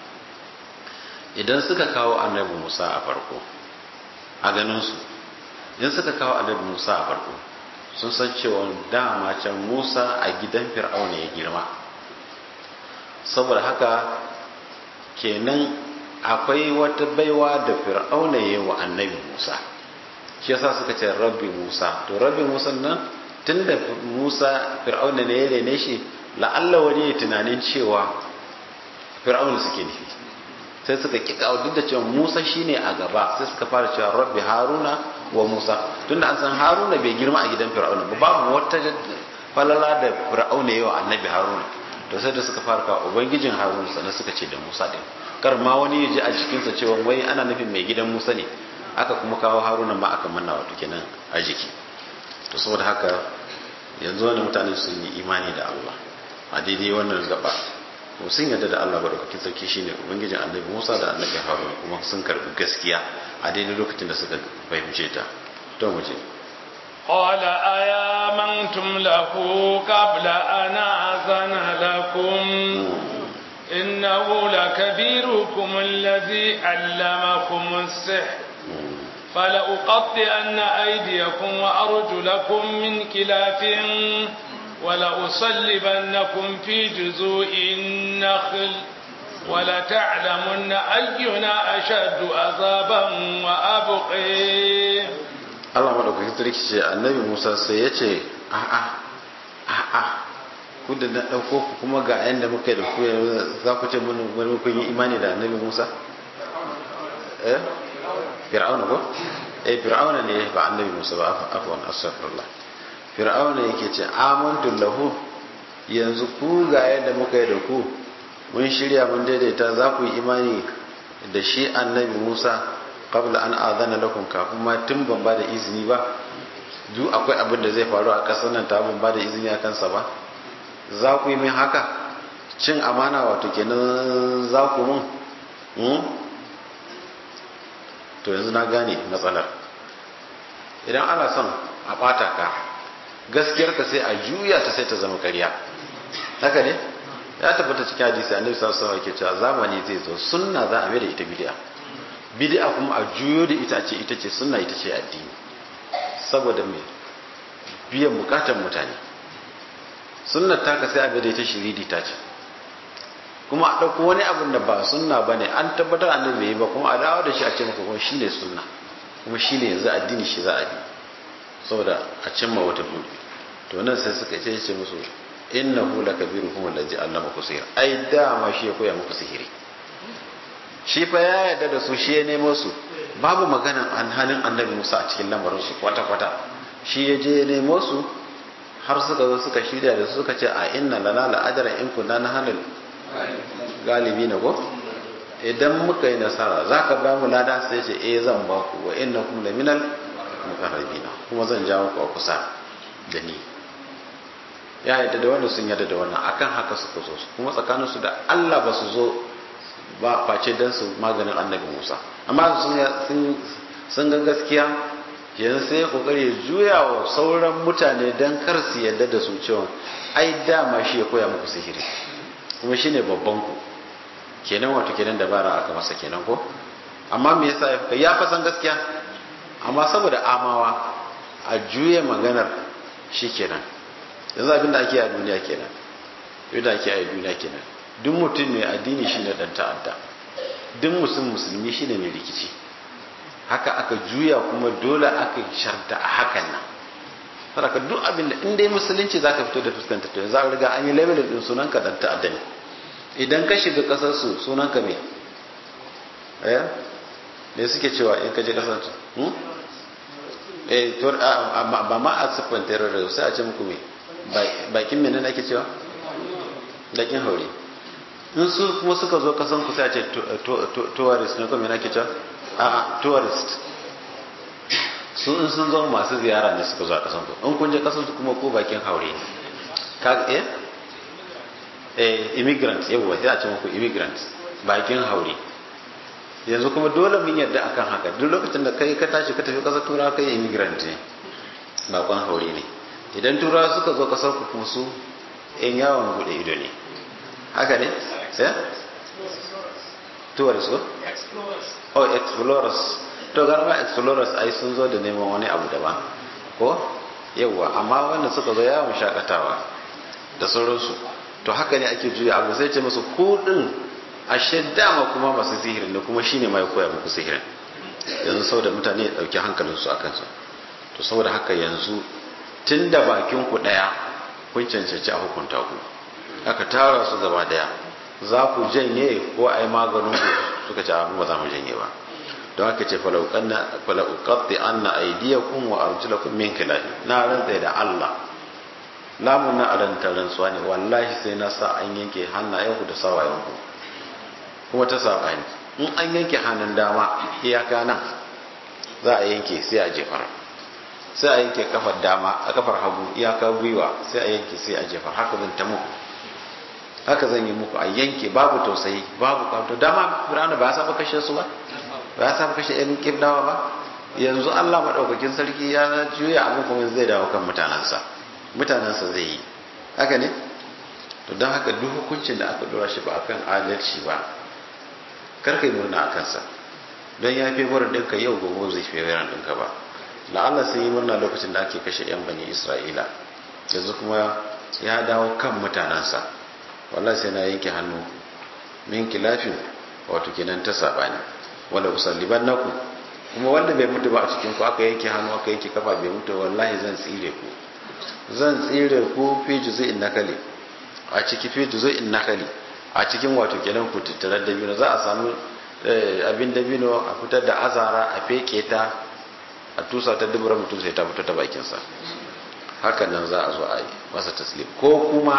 idan suka kawo annabi musa a farko a ganin su, idan suka kawo annabi musa a farko sun san cewa dama can musa a gidan fir'auna ya girma, saboda haka kenan akwai wata baiwa da fir'auna ya yi wa annabi musa, shi yasa suka ce rabbi musa. To rabbi musa nan tunda musa fir'auna ne ya rene shi, la'alla wani ya tunanin cewa fir'auna suke nufi, sai suka kika duk da cewa musa shine a gaba, sai suka fara cewa rabbi haruna wa musa, tunda an san haruna bai girma a gidan fir'auna ba, babu wata falala da fir'auna yayi wa annabi haruna. To sai da suka fara kawo ubangijin haruna sannan suka ce da musa din, kar ma wani ya ji a cikinsa cewa wai ana nufin mai gidan musa ne, aka kuma kawo haruna ma aka manna wato kenan a jiki. To saboda haka yanzu wani mutane sun yi imani da Allah a daidai wannan gaba, ko sun yarda da Allah barakakin sarki shine ubangijin annabi Musa da annabi Haruna, kuma sun karbi gaskiya a daidai lokacin da suka fahimce ta. To mu je. قال أيامنتم له قبل أن أذن لكم إنه لكبيركم الذي علمكم السحر فلأقطعن أيديكم وأرجلكم من خلاف ولأصلبنكم في جذوع النخل ولتعلمن أينا أشد عذابا وأبقي. Allah madaukakin sarki ce annabi Musa sai ya ce a'a a'a ku da na dauko ku kuma ga yanda muka da ku za ku ce mun mun kun yi imani da annabi Musa? Eh Fir'auna ko? Eh Fir'auna ne ba annabi Musa ba, afwan astaghfirullah. Fir'auna yake ce amantu lahu, yanzu ku ga yanda muka yi da ku mun shirya mun daidaita za ku yi imani da shi annabi Musa qabla an adana lakum, kafin ma tun ban ba da izini ba. Duk akwai abin da zai faru a kasar nan ta ban ba da izini a kansa ba, za ku yi min haka? Cin amana wato kenan za ku mun? To yanzu na gane matsalar. Idan ana son a bata ka, gaskiyar ka sai a juya ta sai ta zama ƙarya, haka ne? Ya tabbata cikin hadisi annabi sallallahu alaihi wasallam yake cewa zamani zai zo sunna za a mai da ita bid'a, bid'a kuma a juyo da ita ce ita ce sunna, ita ce addini, saboda me biyan bukatar mutane. Sunnar taka sai a mai da ita shiridi ta ce, kuma a ɗauko wani abin da ba sunna ba ne an tabbatar annabi bai yi ba, kuma a dawo da shi a ce maka kuma shi ne sunna, kuma shi ne yanzu addini, shi za a bi saboda a cimma wata buri. To nan sai suka ce ce musu innahu lakabirukum allazi allamakum sihr, ai dama shi ya koya muku sihiri. Shi fa ya yarda da su, shi ya nemo su, babu magana an halin annabi Musa a cikin lamarin su kwata kwata. Shi ya je ya nemo su har suka zo suka shirya da su, suka ce a inna lana la ajran in kunna nahnal galibi na ko, idan muka yi nasara za ka ba mu lada? Sai ce eh zan ba ku, wa inna kum la minal muqarrabina, kuma zan ja muku a kusa da ni. ya yadda da wannan sun yadda da wannan akan haka suka zo kuma tsakaninsu da Allah ba su zo ba face dan su maganin annabi Musa amma sun sun ga gaskiya yanzu sai ya kokari ya juya wa sauran mutane dan kar su yadda da su cewa ai dama shi ya koya muku sihiri kuma shine babban ku kenan wato kenan dabara aka masa kenan ko amma me yasa ya fasan gaskiya amma saboda amawa a juya maganar shikenan yanzu abin da ake a duniya kenan yau da ake a duniya kenan duk mutum mai addini shine dan ta'adda duk musulmi musulmi shine mai rikici haka aka juya kuma dole aka sharta a hakan nan saboda duk abin da in dai musulunci zaka fito da fuskanta to yanzu an riga an yi label din sunan ka dan ta'adda ne idan ka shiga kasar su sunan ka me eh me suke cewa in ka je kasar su hmm? eh to ba ma a sifan terror sai a ce muku me bakin menene ake cewa bakin haure in su kuma suka zo kasan ku sai a ce tourist ne kuma ake cewa a tourist su in sun zo masu ziyara ne suka zo a kasan ku in kun je kasan su kuma ko bakin haure ne ka eh eh immigrant yawa sai a ce muku immigrant bakin haure yanzu kuma dole mun yarda akan haka duk lokacin da kai ka tashi ka tafi kasar turawa kai immigrant ne bakon haure ne idan turawa suka zo kasar ku kuma su yan yawon bude ido ne haka ne eh tourists ko oh explorers to garba explorers ai sun zo da neman wani abu daban ko yawa amma wanda suka zo yawon shakatawa da sauransu to haka ne ake juya abu sai ce musu kudin ashe dama kuma masu sihirin da kuma shine mai koya muku sihirin yanzu saboda mutane ya dauki hankalinsu akan su to saboda haka yanzu tunda bakin ku daya kun cancanci a hukunta ku aka tara su gaba daya za ku janye ko ai maganin ku suka ce abu ba za mu janye ba don haka ce falau kanna falau qatti anna aydiyakum wa arjulakum min khilaf na rantsa da Allah lamun na aranta rantsuwa ne wallahi sai na sa an yanke hannayenku da sawayenku kuma ta sabani in an yanke hannun dama iyaka nan za a yanke sai a jefar sai a yanke kafar dama a kafar hagu iyaka gwiwa sai a yanke sai a jefar haka zan ta muku haka zan yi muku a yanke babu tausayi babu kwato dama fir'auna ba ya saba kashe su ba ba ya saba kashe yan kibdawa ba yanzu Allah madaukakin sarki ya juya abin kuma zai dawo kan mutanansa mutanansa zai yi haka ne to don haka duk hukuncin da aka dora shi ba akan adalci ba karkai murna a kansa don ya fi wurin ɗinka yau gobe zai fi wurin ɗinka ba la'alla sai yi murna lokacin da ake kashe 'yan bani isra'ila yanzu kuma ya dawo kan mutanensa wallahi sai na yanke hannu min kilafin wato kenan ta sabani wala usalliban naku kuma wanda bai mutu ba a cikin ku aka yanke hannu aka yanke kafa bai mutu wallahi zan tsire ku zan tsire ku fi juz'in nakali a ciki fi juz'in nakali a cikin wato kenan ku tattarar dabino za a samu abin dabino a fitar da azara a feke ta a tusa ta dubura mutum sai ta fito ta bakinsa hakan nan za a zo a yi masa taslim ko kuma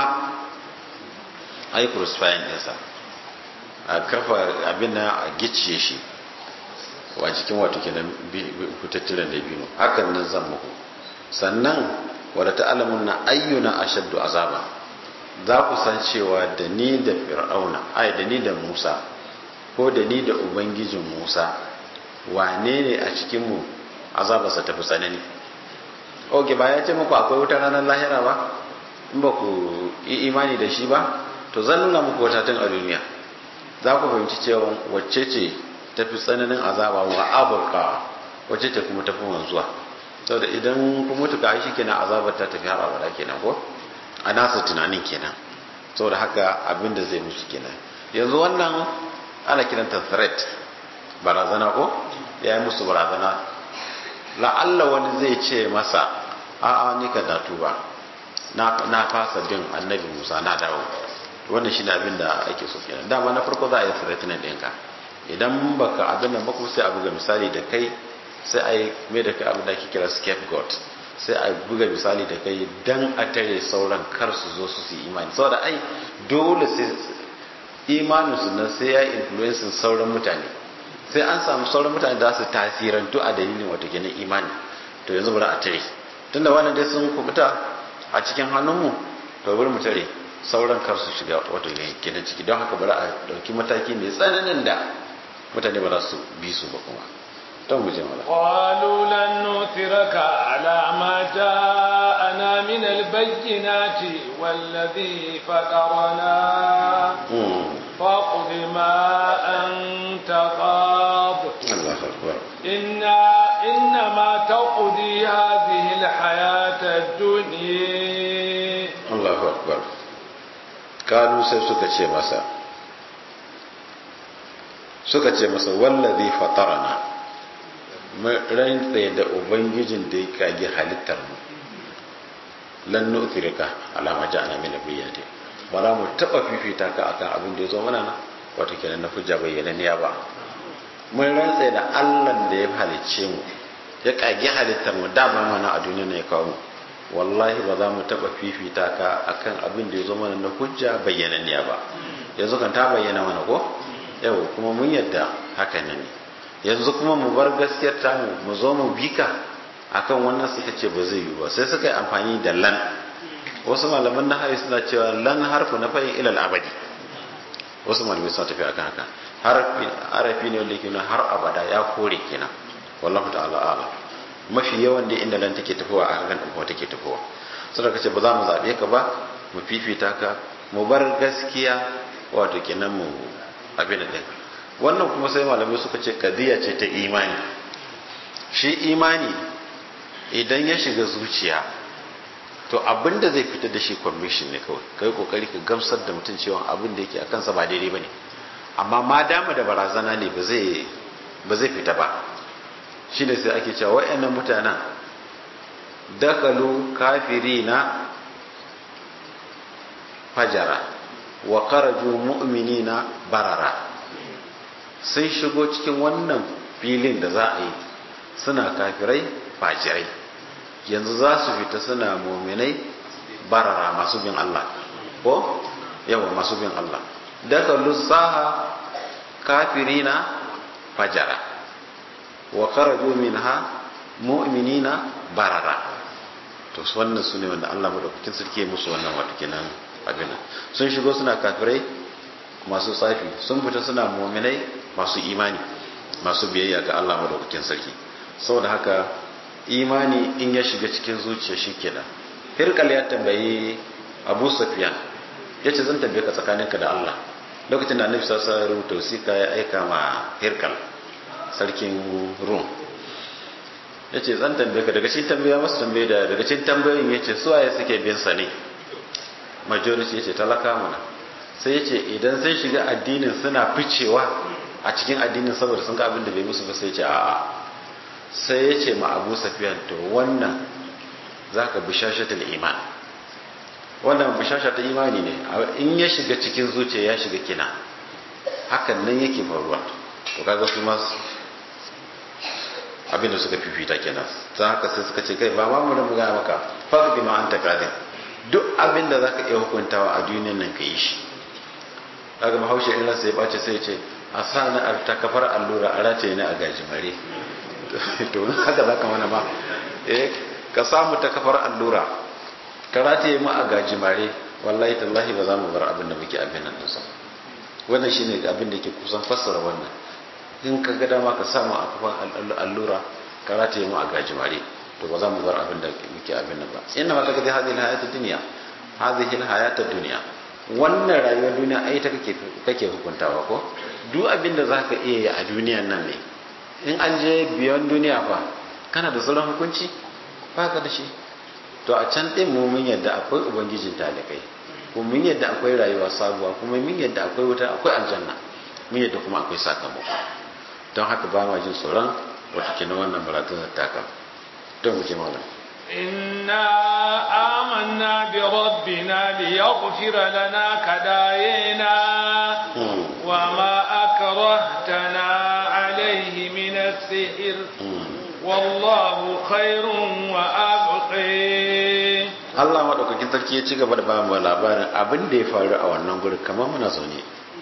a yi crucifying ɗinsa a kafa abin nan a gicciye shi a cikin wato kenan fitatturen dabino hakan nan zan muku sannan wadda ta'alamun na ayyuna ashaddu azaba za ku san cewa da ni da fir'auna ai da ni da musa ko da ni da ubangijin musa wane ne a cikinmu azabarsa tafi tsanani oke ba ya ce muku akwai wuta ranar lahira ba in ba ku yi imani da shi ba to zan nuna muku wata tun a duniya za ku fahimci cewa wacce ce tafi tsananin azaba wa aburka wacce ce kuma tafi wanzuwa saboda idan ku mutu ka shi kenan azabar ta tafi har abada kenan ko a nasa tunanin kenan saboda haka abin da zai musu kenan yanzu wannan ana kiranta threat barazana ko ya yi musu barazana la'alla wani zai ce masa a'a ni ka da tuba na fasa bin annabi musa na dawo wannan shi ne abin da ake so kenan dama na farko za a yi threatening ɗinka idan baka abin da baka sai a buga misali da kai sai a yi mai da kai abin da ake kira scapegoat sai a buga misali da kai dan a tare sauran kar su zo su yi imani saboda ai dole sai imanin su nan sai ya influencing sauran mutane sai an samu sauran mutane da su tasirantu a dalilin wata ginin imani to yanzu bari a tare tunda wannan dai sun kubuta a cikin hannunmu to bari mu tare sauran kar su shiga wato gidan ciki don haka bari a dauki mataki mai tsananin da mutane ba za su bi su ba kuma don mu je mala qalu lan nuthiraka ala ma ja'ana min al-bayyinati wallazi fatarana faqd ma anta qad Allahu akbar inna inna ma taqdi hadhihi al-hayata ad-dunya Allahu akbar kanu sai suka ce masa suka ce masa wallazi fatarana mu rantsa da ubangijin da ya kage halittar mu lan nu'thirika ala ma ja'ana min al-bayyinati ba za mu taba fifita ka akan abin da ya zo mana na wato kenan na hujja bayyananniya ba mun rantsa da Allah da ya halicce mu ya kage halittar mu dama mana a duniya ne ya kawo mu wallahi ba za mu taba fifita ka akan abin da ya zo mana na hujja bayyananniya ba yanzu kan ta bayyana mana ko yau kuma mun yadda haka ne yanzu kuma mu bar gaskiyar ta mu mu zo mu bika akan wannan suka ce ba zai yi ba sai suka yi amfani da lan wasu malaman nahawi suna cewa lan harfu na fayin ilal abadi wasu malamai suna tafi akan haka harfi arafi ne wanda yake har abada ya kore kenan wallahu ta'ala a'lam mafi yawan da inda lan take tafowa a hakan kuma take tafowa sai ka ce ba za mu zabe ka ba mu fifita ka mu bar gaskiya wato kenan mu abin da wannan kuma sai malamai suka ce kadiya ce ta imani shi imani idan ya shiga zuciya to abinda zai fitar da shi conviction ne kawai kai kokari ka gamsar da mutum cewa abin da yake akan sa ba daidai bane amma ma dama da barazana ne ba zai ba zai fita ba shine sai ake cewa wayannan mutanen dakalu kafirina fajara wa kharaju mu'minina barara sun shigo cikin wannan filin da za a yi suna kafirai fajirai yanzu za su fita suna mu'minai barara masu bin Allah ko yawa masu bin Allah dakalu saha kafirina fajara wa kharaju minha mu'minina barara to wannan su ne wanda Allah madaukakin sarki ya musu wannan wato kenan abin sun shigo suna kafirai masu tsafi sun fita suna mu'minai masu imani masu biyayya ga Allah madaukakin sarki saboda haka imani in ya shiga cikin zuciya shikenan Hirqal ya tambayi Abu Sufyan yace zan tambaye ka tsakaninka da Allah lokacin da Annabi sallallahu alaihi wasallam rubuta wasiƙa ya aika ma Hirqal sarkin Rum yace zan tambaye ka daga cikin tambaya masa tambaye da daga cikin tambayoyin yace su waye suke bin sa ne majority yace talaka mana sai yace idan sai shiga addinin suna ficewa a cikin addinin saboda sun ga abin da bai musu ba sai yace a'a sai yace ma Abu Sufyan to wannan zaka bishashatul iman wannan bishashatul imani ne in ya shiga cikin zuciya ya shiga kina hakan nan yake faruwa to kaga su ma abin da suka fifita kenan ta haka sai suka ce kai ba ma mu da muga maka fa bi ma anta kadin duk abin da zaka iya hukuntawa a duniyar nan ka yi shi kaga bahaushe in ransa ya bace sai ya ce a sa na ta kafar allura a rataye ne a gajimare to haka zaka mana ma eh ka samu ta kafar allura ka rataye mu a gajimare wallahi tallahi ba za mu bar abin da muke abin nan da sa wannan shine abin da yake kusan fassara wannan in ka ga dama ka samu a kafan allura ka rataye mu a gajimare to ba za mu bar abin da muke abin nan ba inna ma takadi hadhihi alhayatid dunya hadhihi alhayatid dunya wannan rayuwar duniya ai ta kake kake hukuntawa ko duk abin da zaka iya yi a duniyan nan ne in an je biyan duniya fa kana da sauran hukunci ba ka da shi to a can din mu mun yadda akwai ubangijin talikai kuma mun yadda akwai rayuwa sabuwa kuma mun yadda akwai wuta akwai aljanna mun yadda kuma akwai sakamako don haka ba ma jin tsoron wata kina wannan barazanar taka don mu je malam inna amanna bi rabbina liyaghfir lana kadayena wa ma akrahtana alayhi min as-sihr wallahu khairun wa abqi Allah madaukakin sarki ya ci gaba da ba mu labarin abin da ya faru a wannan gurin kamar muna zaune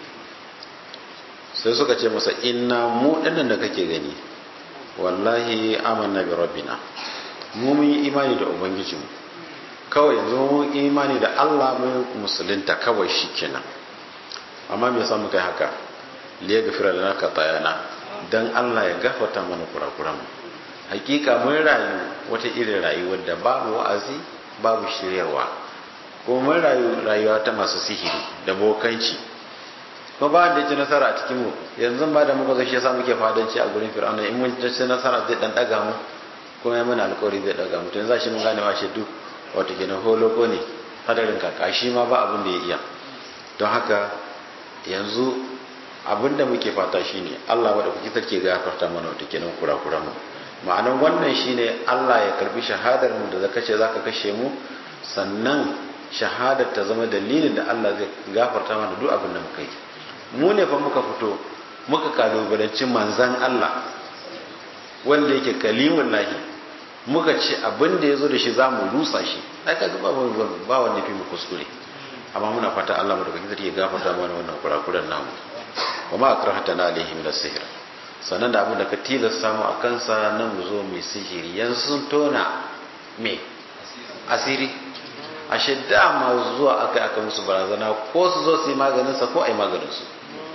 sai suka ce masa inna mu dinnan da kake gani wallahi amanna bi rabbina mu mun yi imani da ubangijinmu kawai yanzu mun imani da Allah mun musulunta kawai shikenan. Amma me yasa muka yi haka liya gafira lana qatayana dan Allah ya gafarta mana kurakuran. Hakika mun rayu wata irin rayuwar da babu wa'azi babu shiryarwa, ko mun rayu rayuwa ta masu sihiri da bokanci, ko ba da ci nasara a cikin mu. Yanzu ba da muka zo shi yasa muke fadanci a gurin Fir'auna, in mun ci nasara zai dan daga mu, kuma ya mana alƙawari zai daga mu. To yanzu shi mun gane wa shi duk wato kenan holoko ne, hadarin kaka shi ma ba abin da ya iya. Don haka yanzu abin da muke fata shine Allah wadda kuke sarki gafarta mana wato kenan kurakuran mu. Ma'anar wannan shine Allah ya karbi shahadar mu da zaka ce zaka kashe mu, sannan shahadar ta zama dalilin da Allah zai gafarta mana duk abin da muka yi. Mu ne fa muka fito muka kalubalanci manzan Allah wanda yake kalimun lahi, muka ce abin da ya zo da shi za mu rusa shi. Ai kaga ba ba wanda fi mu kuskure, amma muna fata Allah mu da kake ya gafarta mana wannan kurakuran namu. wa ma akrahatana alaihi min as-sihr, sannan da abin da ka tilasta mu a kansa nan mu zo mai sihiri. Yanzu sun tona me asiri, ashe dama zuwa aka aka musu barazana ko su zo su yi maganin sa ko ai maganin su.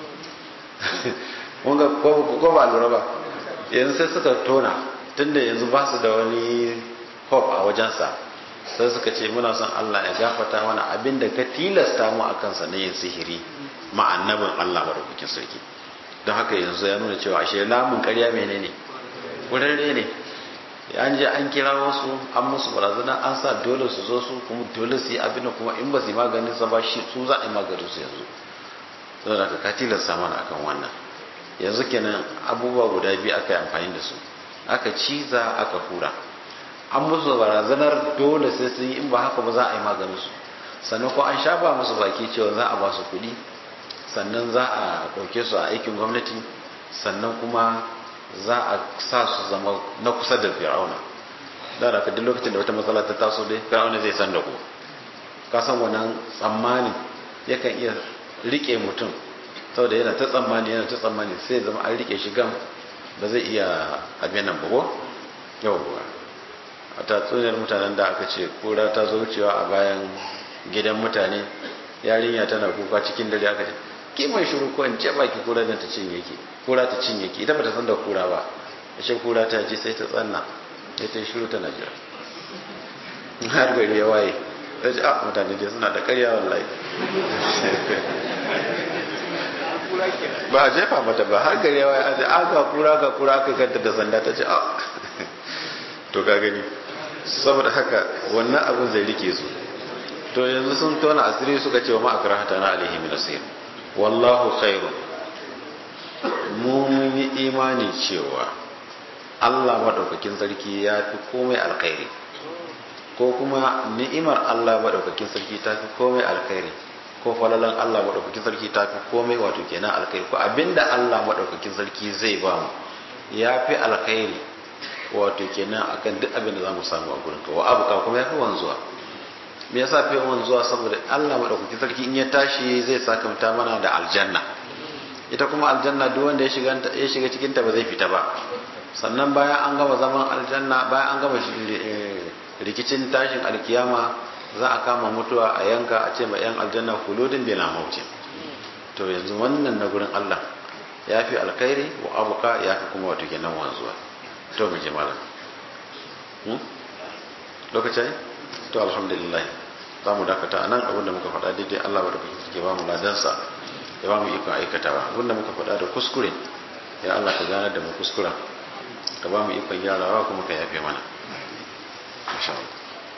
mun ga ko ko ba lura ba, yanzu sai suka tona, tunda yanzu ba su da wani hope a wajensa, sai suka ce muna son Allah ya gafarta mana abinda ka tilasta mu akan sa na yin sihiri ma annabin Allah madaukakin sarki. Don haka yanzu ya nuna cewa ashe lamun ƙarya menene kurarre ne. An je an kira wasu an musu barazana, an sa dole su zo su kuma dole su yi abin da kuma in ba su yi maganin sa ba shi su za a yi maganin su yanzu. Saboda ka tilasta mana akan wannan. Yanzu kenan abubuwa guda biyu aka yi amfani da su, aka ciza aka hura. An musu barazanar dole sai sun yi, in ba haka ba za a yi maganin su. Sannan ko an shafa musu baki cewa za a ba su kuɗi, sannan za a ɗauke su a aikin gwamnati, sannan kuma za a sa su zama na kusa da Fir'auna. Da da duk lokacin da wata matsala ta taso dai Fir'auna zai san da ku. Ka san wannan tsammani yakan iya rike mutum, saboda yana ta tsammani yana ta tsammani sai zama an rike shi gam, ba zai iya abin nan ba ko yawwa. A tatsuniyar mutanen da aka ce kura ta zo wucewa a bayan gidan mutane, yarinya tana kuka cikin dare, aka ce ki mai shiru ko in ce baki kura da ta cinye ki, kura ta cinye ki. Ita bata san da kura ba, ashe kura ta ji sai ta tsanna, sai ta shiru tana jira har gari ya waye. Ta ce a mutane dai suna da ƙarya wallahi. ba a jefa mata ba, har gari ya waye a ce a ga kura ga kura aka kanta da sanda. Ta ce a to ka gani. Saboda haka wannan abin zai rike su. To yanzu sun tona asiri suka ce wa ma akrahatana alaihi min asir wallahu khairu. Mun yi imani cewa Allah madaukakin sarki ya fi komai alkhairi, ko kuma ni'imar Allah madaukakin sarki ta fi komai alkhairi, ko falalan Allah madaukakin sarki ta fi komai wato kenan alkhairi, ko abinda Allah madaukakin sarki zai ba mu ya fi alkhairi wato kenan akan duk abin da zamu samu a gurin ka. Wa abuka kuma ya fi wanzuwa. Me yasa fi wanzuwa? saboda Allah madaukakin sarki in ya tashi zai sakamta mana da aljanna. Ita kuma aljanna duk wanda ya shiga ya shiga cikin ta ba zai fita ba. Sannan bayan an gama zaman aljanna, bayan an gama rikicin tashin alkiyama, za a kama mutuwa a yanka a ce ma yan aljanna khuludin bila mautin. To yanzu wannan na gurin Allah ya fi alkhairi, wa abuka ya fi kuma wato kenan wanzuwa. To mu je malam. Hmm? Lokacin? To alhamdulillah. Za mu dakata a nan. Abinda muka faɗa daidai Allah wadda kuke ba mu ladansa, ya ba mu ikon aikatawa. Abinda muka faɗa da kuskure, ya Allah ka gane da mu kuskuren, ka ba mu ikon gyarawa kuma ka yafe mana. Insha Allah.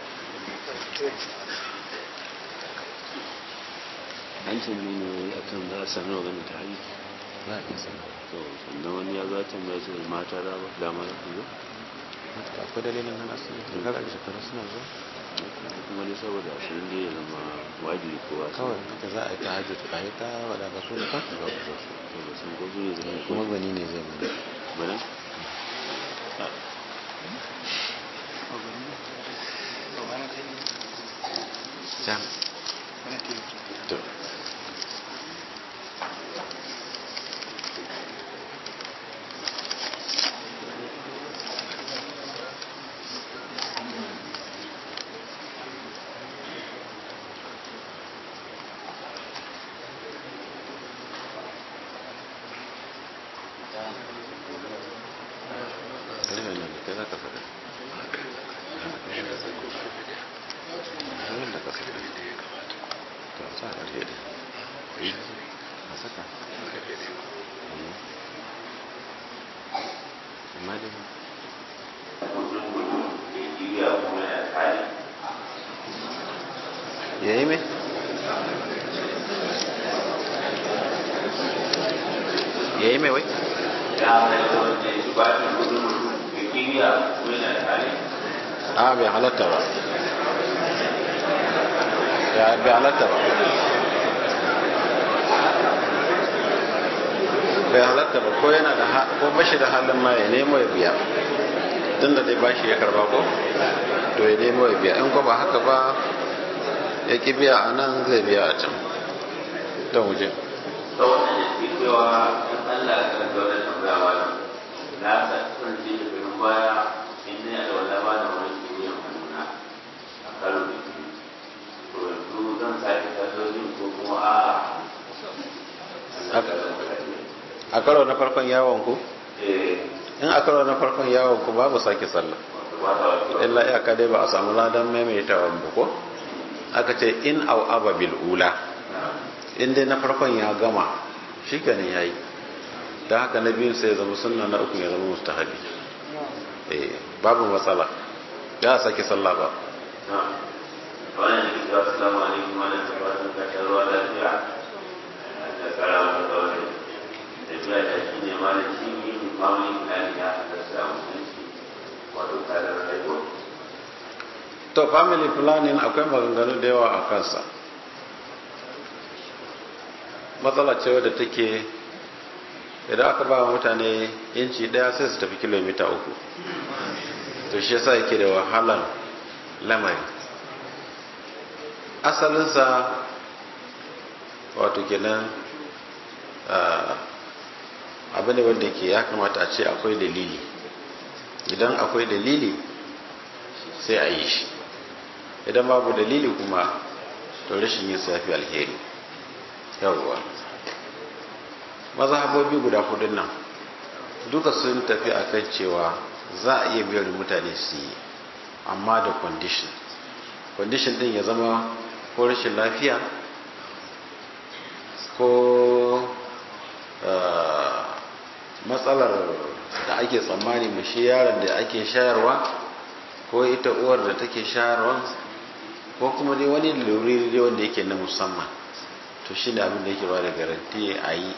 An tambayi ne a kan za a sami magana ta hali Za a iya sana. to sannan wani ya za ta mai su mata da ba da mara su zo Akwai dalilin hana su shekara da shekara suna zuwa? kuma ne saboda su ne ya zama wajibi ko wasu Kawai haka za a yi ta hajji ta yi ta wadata su da kan? to ba sun ko su ne zama Kuma gani ne zai mu. bane Jam. To. kalmar nan kai za ka faɗa kalmar da ka saka to sa a ƙarfe da a saka amma dai ya yi mai ya yi mai wai a bai halatta ba ya bai halatta ba bai halatta ba ko yana da ko bashi da halin ma ya nemo ya biya tun da dai bashi ya karba ko to ya nemo ya biya in ko ba haka ba ya ki biya a nan zai biya a can don wuce ta wannan da ke cewa in Allah ya karanta wannan tambaya wani na sa sun ce da garin baya in ne da wala ba da wani kiriyan hannuna a karo da ke to yanzu zan sake kallon ko kuma a'a a karo na farkon yawon ku in a karo na farkon yawon ku babu sake sallah illa iyaka dai ba a samu ladan maimaitawa ba ko aka ce in au aba bil ula in dai na farkon ya gama shikenan yayi dan haka na biyun sai ya zama sunna na uku ya zama mustahabi eh babu matsala ya sake sallah ba wannan ne ke assalamu alaikum wa rahmatullahi wa barakatuh da salamu alaikum da biya da shi ne malam shi ne mamun ilani ya halarta a musulunci wato tsadar rayuwa to family planning akwai maganganu da yawa a kansa matsala ce wadda take idan aka ba mutane inci daya sai su tafi kilomita uku to shi yasa yake da wahalar lamari asalinsa wato kenan abu ne wanda ke ya kamata a ce akwai dalili idan akwai dalili sai a yi shi idan babu dalili kuma to rashin yin safi alheri yawwa mazhabobi guda hudun nan duka sun tafi akan cewa za a iya biyar mutane su yi amma da condition condition din ya zama ko rashin lafiya ko matsalar da ake tsammani mashi yaron da ake shayarwa ko ita uwar da take shayarwa ko kuma dai wani luriri dai wanda yake na musamman to shi ne abin da yake ba da garanti a yi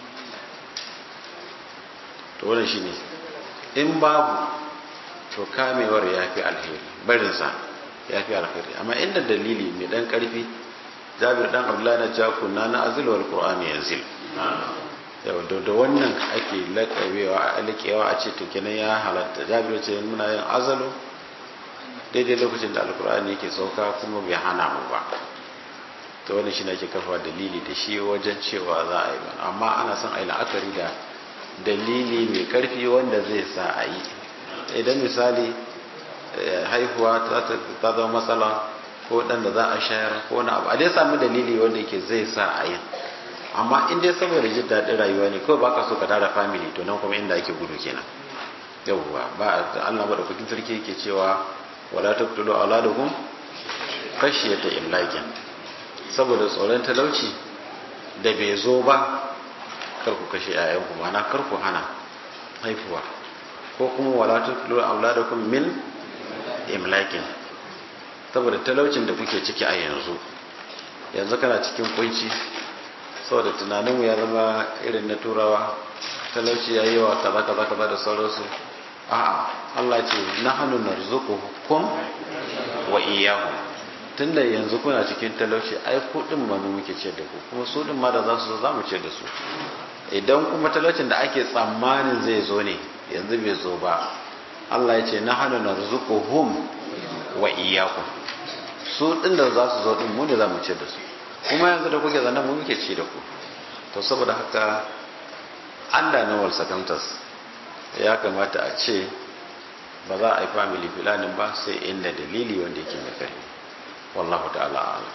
to wannan shi ne in babu to kamewar ya fi alheri barinsa ya fi alheri amma inda dalili mai dan karfi jabir dan abdullahi na cewa kunna na azilwar qur'ani yanzil yau da wannan ake lakabewa a likewa a ce to kenan ya halatta jabir ce muna yin azalo daidai lokacin da alkur'ani yake sauka kuma bai hana mu ba to wannan shi ne ake kafa dalili da shi wajen cewa za a yi ba amma ana son a yi la'akari da dalili mai karfi wanda zai sa a yi idan misali haihuwa ta zama matsala ko dan da za a shayar ko wani abu a dai samu dalili wanda yake zai sa a yi amma in dai saboda jin daɗin rayuwa ne kawai baka so ka tara family to nan kuma inda ake gudu kenan yawwa ba Allah madaukakin sarki yake cewa wala taqtulu auladukum khashyata imlakin saboda tsoron talauci da bai zo ba kar ku kashe yayanku mana kar ku hana haifuwa ko kuma wala taqtulu auladukum min imlakin saboda talaucin da kuke ciki a yanzu yanzu kana cikin kunci saboda tunaninmu ya zama irin na turawa talauci ya yi wa kaza kaza kaza da sauransu a'a Allah ce nahnu narzuqukum wa iyyahum tunda yanzu kuna cikin talauci ai ku din ma mu muke ce da ku kuma su din ma da za su zo za mu ce da su idan kuma talaucin da ake tsammanin zai zo ne yanzu bai zo ba Allah ya ce nahnu narzuquhum wa iyyakum su din da za su zo din mu ne za mu ce da su kuma yanzu da kuke zanen mu muke ci da ku to saboda haka Allah na wal circumstances ya kamata a ce ba za a yi family planning ba sai inda dalili wanda yake mai kai wallahu ta'ala